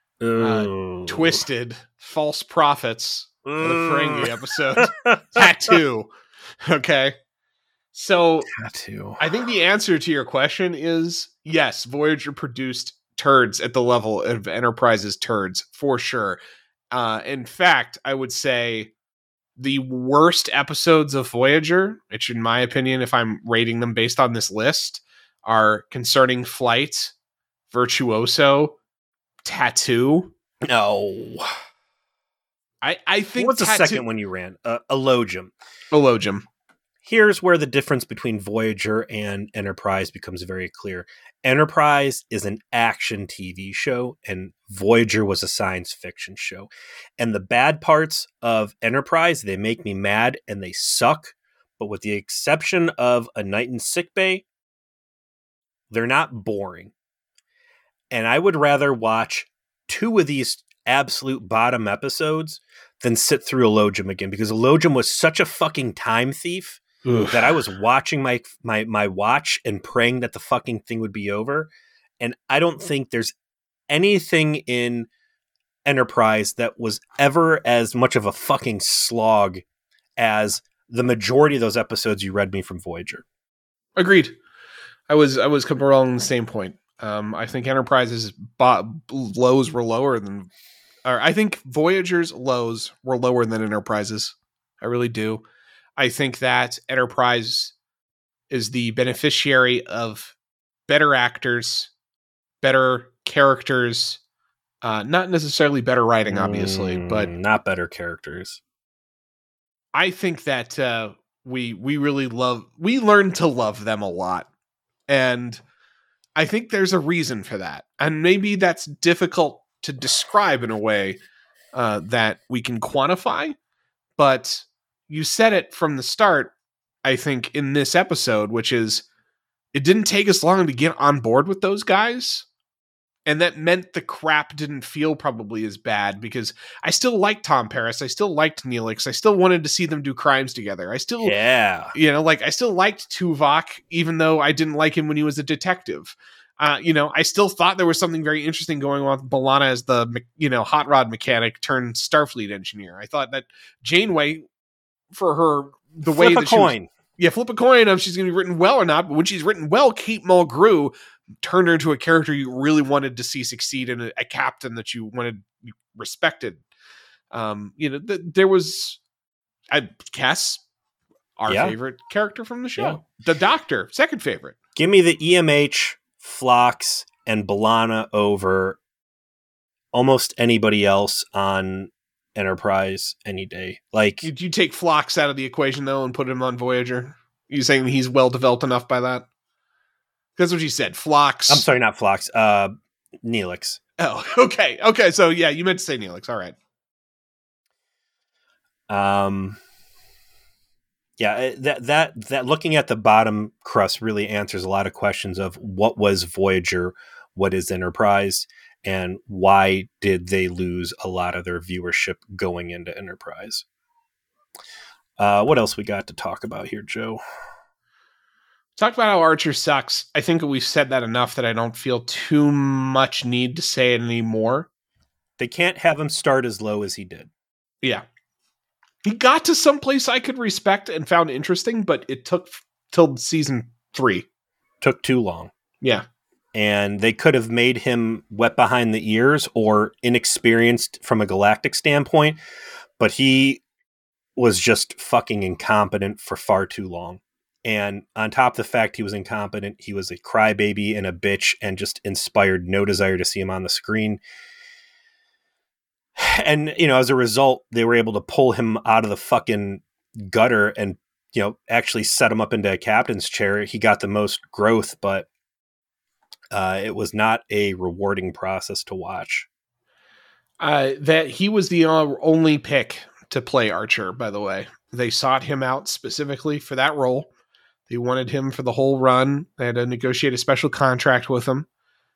Twisted. False Prophets. For the Ferengi episode. Tattoo. Okay. So Tattoo. I think the answer to your question is yes, Voyager produced turds at the level of Enterprise's turds, for sure. In fact, I would say the worst episodes of Voyager, which in my opinion, if I'm rating them based on this list, are Concerning Flight, Virtuoso, Tattoo. No. I think What's the second one you ran? Elogium. Elogium. Here's where the difference between Voyager and Enterprise becomes very clear. Enterprise is an action TV show, and Voyager was a science fiction show. And the bad parts of Enterprise, they make me mad and they suck. But with the exception of A Night in Sickbay, they're not boring. And I would rather watch 2 of these absolute bottom episodes than sit through Elogium again, because Elogium was such a fucking time thief. Oof. That I was watching my watch and praying that the fucking thing would be over. And I don't think there's anything in Enterprise that was ever as much of a fucking slog as the majority of those episodes you read me from Voyager. Agreed. I was coming along the same point. I think Enterprise's lows were lower than, or I think Voyager's lows were lower than Enterprise's. I really do. I think that Enterprise is the beneficiary of better actors, better characters, not necessarily better writing, obviously, but not better characters. I think that we learned to love them a lot, and I think there's a reason for that, and maybe that's difficult to describe in a way that we can quantify, but you said it from the start, I think, in this episode, which is it didn't take us long to get on board with those guys. And that meant the crap didn't feel probably as bad because I still liked Tom Paris. I still liked Neelix. I still wanted to see them do crimes together. I still, I still liked Tuvok, even though I didn't like him when he was a detective. I still thought there was something very interesting going on with B'Elanna as the, hot rod mechanic turned Starfleet engineer. I thought that Janeway, for her, the flip way a that coin. Flip a coin of she's going to be written well or not. But when she's written well, Kate Mulgrew turned her into a character you really wanted to see succeed and a captain that you respected. There was Cass, our favorite character from the show. Yeah. The Doctor, second favorite. Give me the EMH, Phlox, and B'Elanna over almost anybody else on Enterprise any day. Like, did you take Phlox out of the equation though and put him on Voyager? You saying he's well developed enough by that? That's what you said. Phlox. I'm sorry, not Phlox. Neelix. Oh, okay. So yeah, you meant to say Neelix. All right. Yeah, that looking at the bottom crust really answers a lot of questions of what was Voyager, what is Enterprise, and why did they lose a lot of their viewership going into Enterprise. What else we got to talk about here, Joe? Talked about how Archer sucks. I think we've said that enough that I don't feel too much need to say it anymore. They can't have him start as low as he did. Yeah. He got to some place I could respect and found interesting, but it took till season 3. Took too long. Yeah. And they could have made him wet behind the ears or inexperienced from a galactic standpoint, but he was just fucking incompetent for far too long. And on top of the fact he was incompetent, he was a crybaby and a bitch and just inspired no desire to see him on the screen. And, as a result, they were able to pull him out of the fucking gutter and, actually set him up into a captain's chair. He got the most growth, but it was not a rewarding process to watch. That he was the only pick to play Archer, by the way. They sought him out specifically for that role. They wanted him for the whole run. They had to negotiate a special contract with him.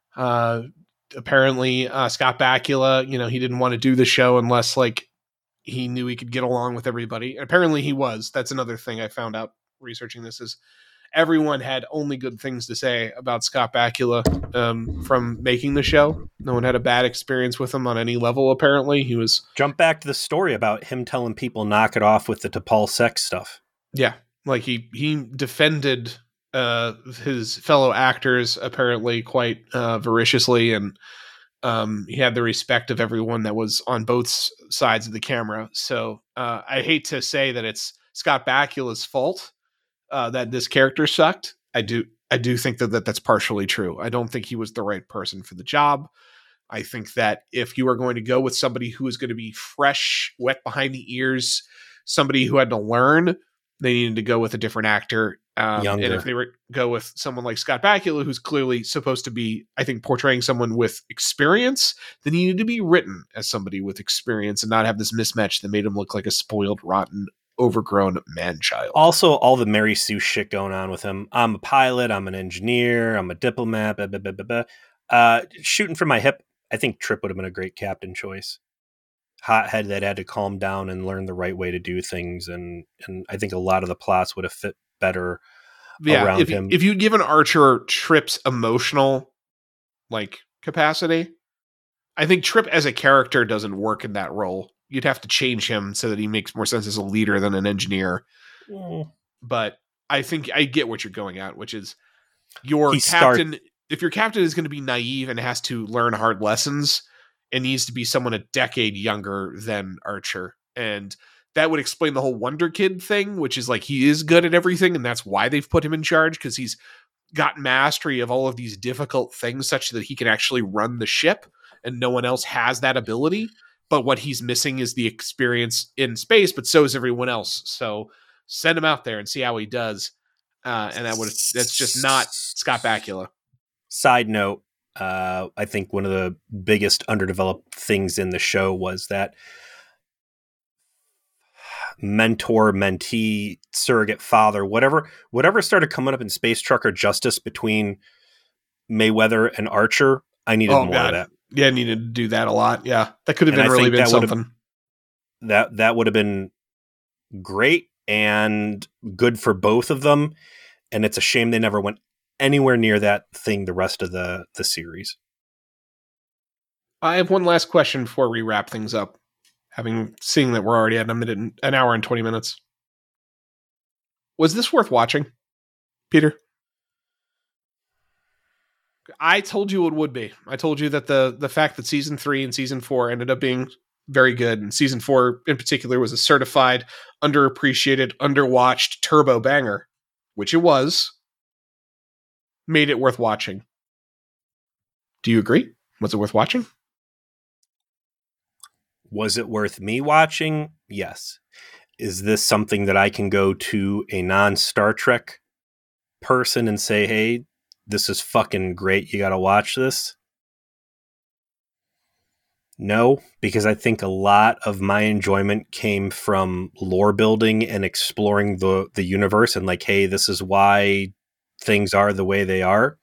Apparently, Scott Bakula, he didn't want to do the show unless he knew he could get along with everybody. And apparently he was. That's another thing I found out researching this is everyone had only good things to say about Scott Bakula from making the show. No one had a bad experience with him on any level, apparently. He was... Jump back to the story about him telling people knock it off with the T'Pol sex stuff. Yeah. He defended his fellow actors apparently quite voraciously, and he had the respect of everyone that was on both sides of the camera. So I hate to say that it's Scott Bakula's fault that this character sucked. I do think that's partially true. I don't think he was the right person for the job. I think that if you are going to go with somebody who is going to be fresh, wet behind the ears, somebody who had to learn, they needed to go with a different actor. And if they were go with someone like Scott Bakula, who's clearly supposed to be, I think, portraying someone with experience, they needed to be written as somebody with experience and not have this mismatch that made him look like a spoiled, rotten, overgrown man-child. Also, all the Mary Sue shit going on with him. I'm a pilot. I'm an engineer. I'm a diplomat. Blah, blah, blah, blah, blah. Shooting from my hip, I think Trip would have been a great captain choice. Hothead that had to calm down and learn the right way to do things, and I think a lot of the plots would have fit better around him. If you'd given Archer Trip's emotional capacity, I think Trip as a character doesn't work in that role. You'd have to change him so that he makes more sense as a leader than an engineer. But I think I get what you're going at, which is your captain. If your captain is going to be naive and has to learn hard lessons, it needs to be someone a decade younger than Archer. And that would explain the whole Wonder Kid thing, which is he is good at everything. And that's why they've put him in charge, because he's got mastery of all of these difficult things such that he can actually run the ship and no one else has that ability. But what he's missing is the experience in space, but so is everyone else. So send him out there and see how he does. And that's just not Scott Bakula. Side note, I think one of the biggest underdeveloped things in the show was that mentor, mentee, surrogate father, whatever started coming up in Space Trucker Justice between Mayweather and Archer. I needed more of that. Yeah, I needed to do that a lot. Yeah, that could have been something. That would have been great and good for both of them. And it's a shame they never went anywhere near that thing the rest of the series. I have one last question before we wrap things up, seeing that we're already at an hour and 20 minutes. Was this worth watching, Peter? I told you it would be. I told you that the fact that season 3 and season 4 ended up being very good, and season 4 in particular was a certified, underappreciated, underwatched turbo banger, which it was, made it worth watching. Do you agree? Was it worth watching? Was it worth me watching? Yes. Is this something that I can go to a non-Star Trek person and say, hey, this is fucking great, you gotta watch this? No, because I think a lot of my enjoyment came from lore building and exploring the universe and like, hey, this is why things are the way they are.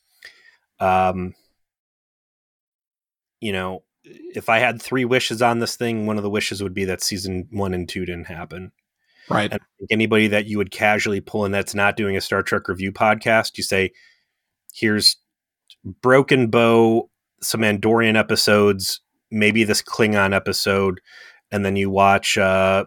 You know, if I had 3 wishes on this thing, one of the wishes would be that season 1 and 2 didn't happen. Right. And I think anybody that you would casually pull in that's not doing a Star Trek review podcast, you say, here's Broken Bow, some Andorian episodes, maybe this Klingon episode, and then you watch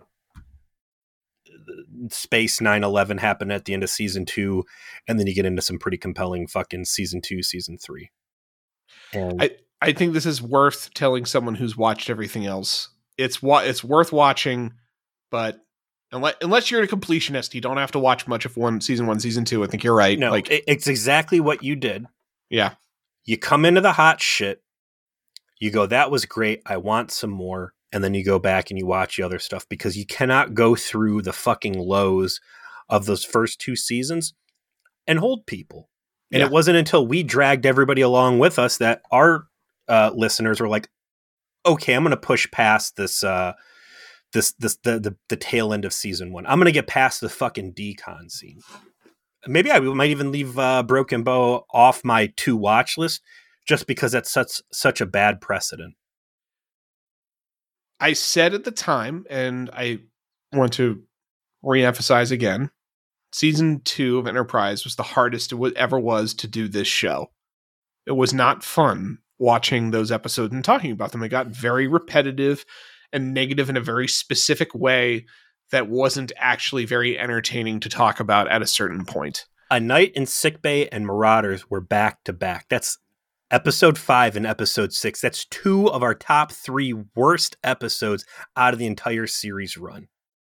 Space 9/11 happen at the end of season 2, and then you get into some pretty compelling fucking season 2, season 3. And I think this is worth telling someone who's watched everything else. It's worth watching, but unless you're a completionist, you don't have to watch much of season 1, season 2. I think you're right. no, it's exactly what you did. Yeah. You come into the hot shit, you go, that was great, I want some more, and then you go back and you watch the other stuff because you cannot go through the fucking lows of those first 2 seasons and hold people. And It wasn't until we dragged everybody along with us that our listeners were like, okay, I'm going to push past this, the tail end of season 1. I'm going to get past the fucking decon scene. Maybe I might even leave Broken Bow off my to watch list just because that's such a bad precedent. I said at the time, and I want to reemphasize again, season 2 of Enterprise was the hardest it ever was to do this show. It was not fun watching those episodes and talking about them. It got very repetitive and negative in a very specific way that wasn't actually very entertaining to talk about at a certain point. A Night in Sickbay and Marauders were back to back. That's episode 5 and episode 6. That's 2 of our top 3 worst episodes out of the entire series run.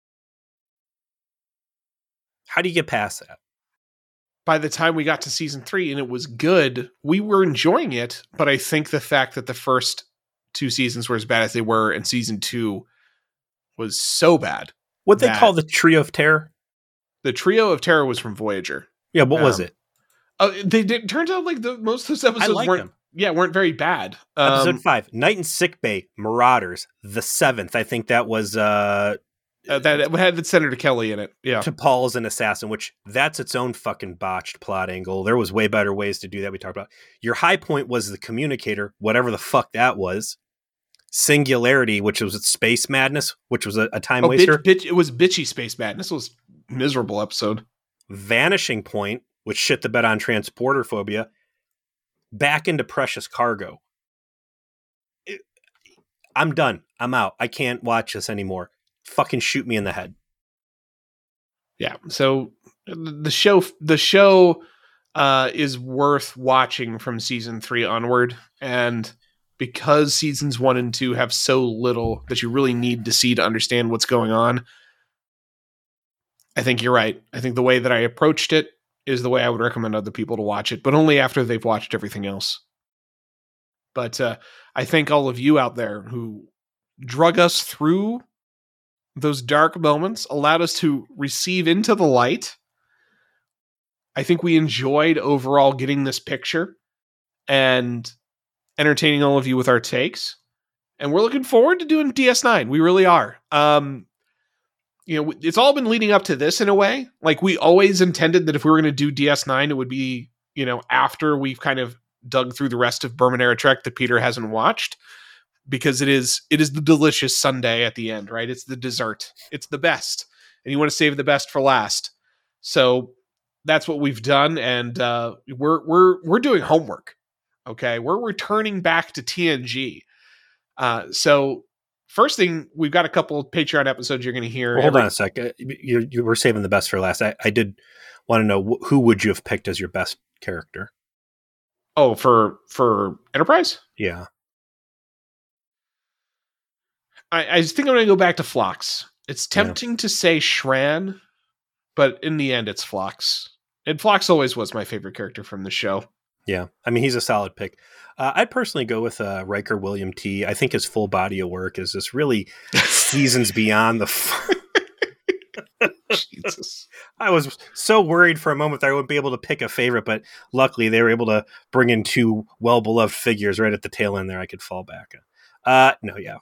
How do you get past that? By the time we got to season 3 and it was good, we were enjoying it. But I think the fact that the first 2 seasons were as bad as they were and season 2 was so bad. What they call the Trio of Terror? The Trio of Terror was from Voyager. Yeah, what was it? Turns out like most of those episodes weren't very bad. Episode 5, Night in Sickbay, Marauders, the 7th. I think that was that had Senator Kelly in it. Yeah, T'Pol as an assassin, which that's its own fucking botched plot angle. There was way better ways to do that. We talked about. Your high point was the Communicator, whatever the fuck that was. Singularity, which was Space Madness, which was a time waster. It was bitchy Space Madness. It was a miserable episode. Vanishing Point, which shit the bed on transporter phobia. Back into Precious Cargo. I'm done. I'm out. I can't watch this anymore. Fucking shoot me in the head. Yeah. So the show is worth watching from season 3 onward, and because seasons 1 and 2 have so little that you really need to see to understand what's going on, I think you're right. I think the way that I approached it is the way I would recommend other people to watch it, but only after they've watched everything else. But I thank all of you out there who drug us through those dark moments, allowed us to receive into the light. I think we enjoyed overall getting this picture and entertaining all of you with our takes. And we're looking forward to doing DS9. We really are. It's all been leading up to this in a way. Like, we always intended that if we were going to do DS9, it would be, after we've kind of dug through the rest of Berman-era Trek that Peter hasn't watched, because it is the delicious sundae at the end, right? It's the dessert. It's the best. And you want to save the best for last. So that's what we've done. And we're doing homework. Okay. We're returning back to TNG. So first thing, we've got a couple of Patreon episodes you're going to hear. Well, hold on a sec. You were saving the best for last. I did want to know, who would you have picked as your best character? Oh, for Enterprise? Yeah. I think I'm going to go back to Phlox. It's tempting to say Shran, but in the end, it's Phlox. And Phlox always was my favorite character from the show. Yeah. I mean, he's a solid pick. I'd personally go with Riker William T. I think his full body of work is just really seasons beyond the Jesus. I was so worried for a moment that I wouldn't be able to pick a favorite, but luckily they were able to bring in two well-beloved figures right at the tail end there I could fall back on. No, yeah.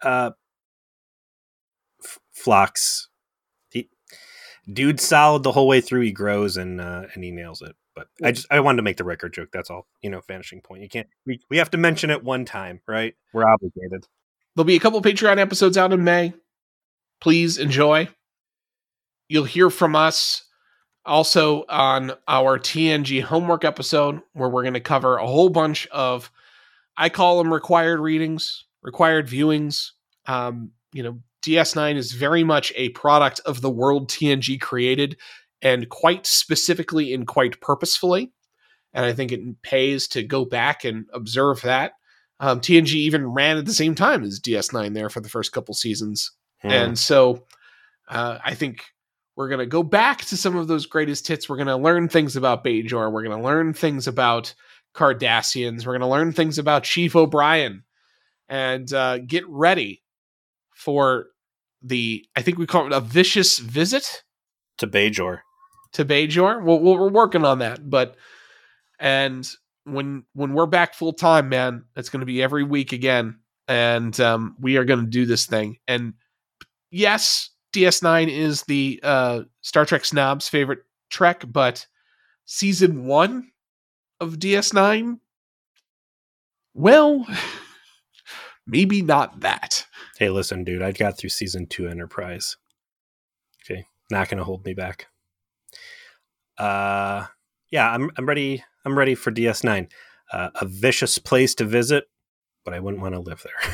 Phlox. Dude's solid the whole way through. He grows and he nails it. But I wanted to make the record joke. That's all. Vanishing point. You can't. We have to mention it one time, right? We're obligated. There'll be a couple Patreon episodes out in May. Please enjoy. You'll hear from us also on our TNG homework episode, where we're going to cover a whole bunch of, I call them required readings, required viewings. DS9 is very much a product of the world TNG created, and quite specifically and quite purposefully. And I think it pays to go back and observe that. TNG even ran at the same time as DS9 there for the first couple seasons. And so I think we're going to go back to some of those greatest hits. We're going to learn things about Bajor. We're going to learn things about Cardassians. We're going to learn things about Chief O'Brien. And get ready for I think we call it a vicious visit to Bajor. Well, we're working on that, and when we're back full time, man, it's going to be every week again, and we are going to do this thing. And yes, DS9 is the Star Trek snob's favorite Trek, but season 1 of DS9, well, maybe not that. Hey, listen, dude, I got through season 2 Enterprise. Okay, not going to hold me back. Yeah, I'm ready. I'm ready for DS9. A vicious place to visit, but I wouldn't want to live there.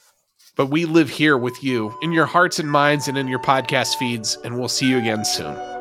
But we live here with you in your hearts and minds and in your podcast feeds, and we'll see you again soon.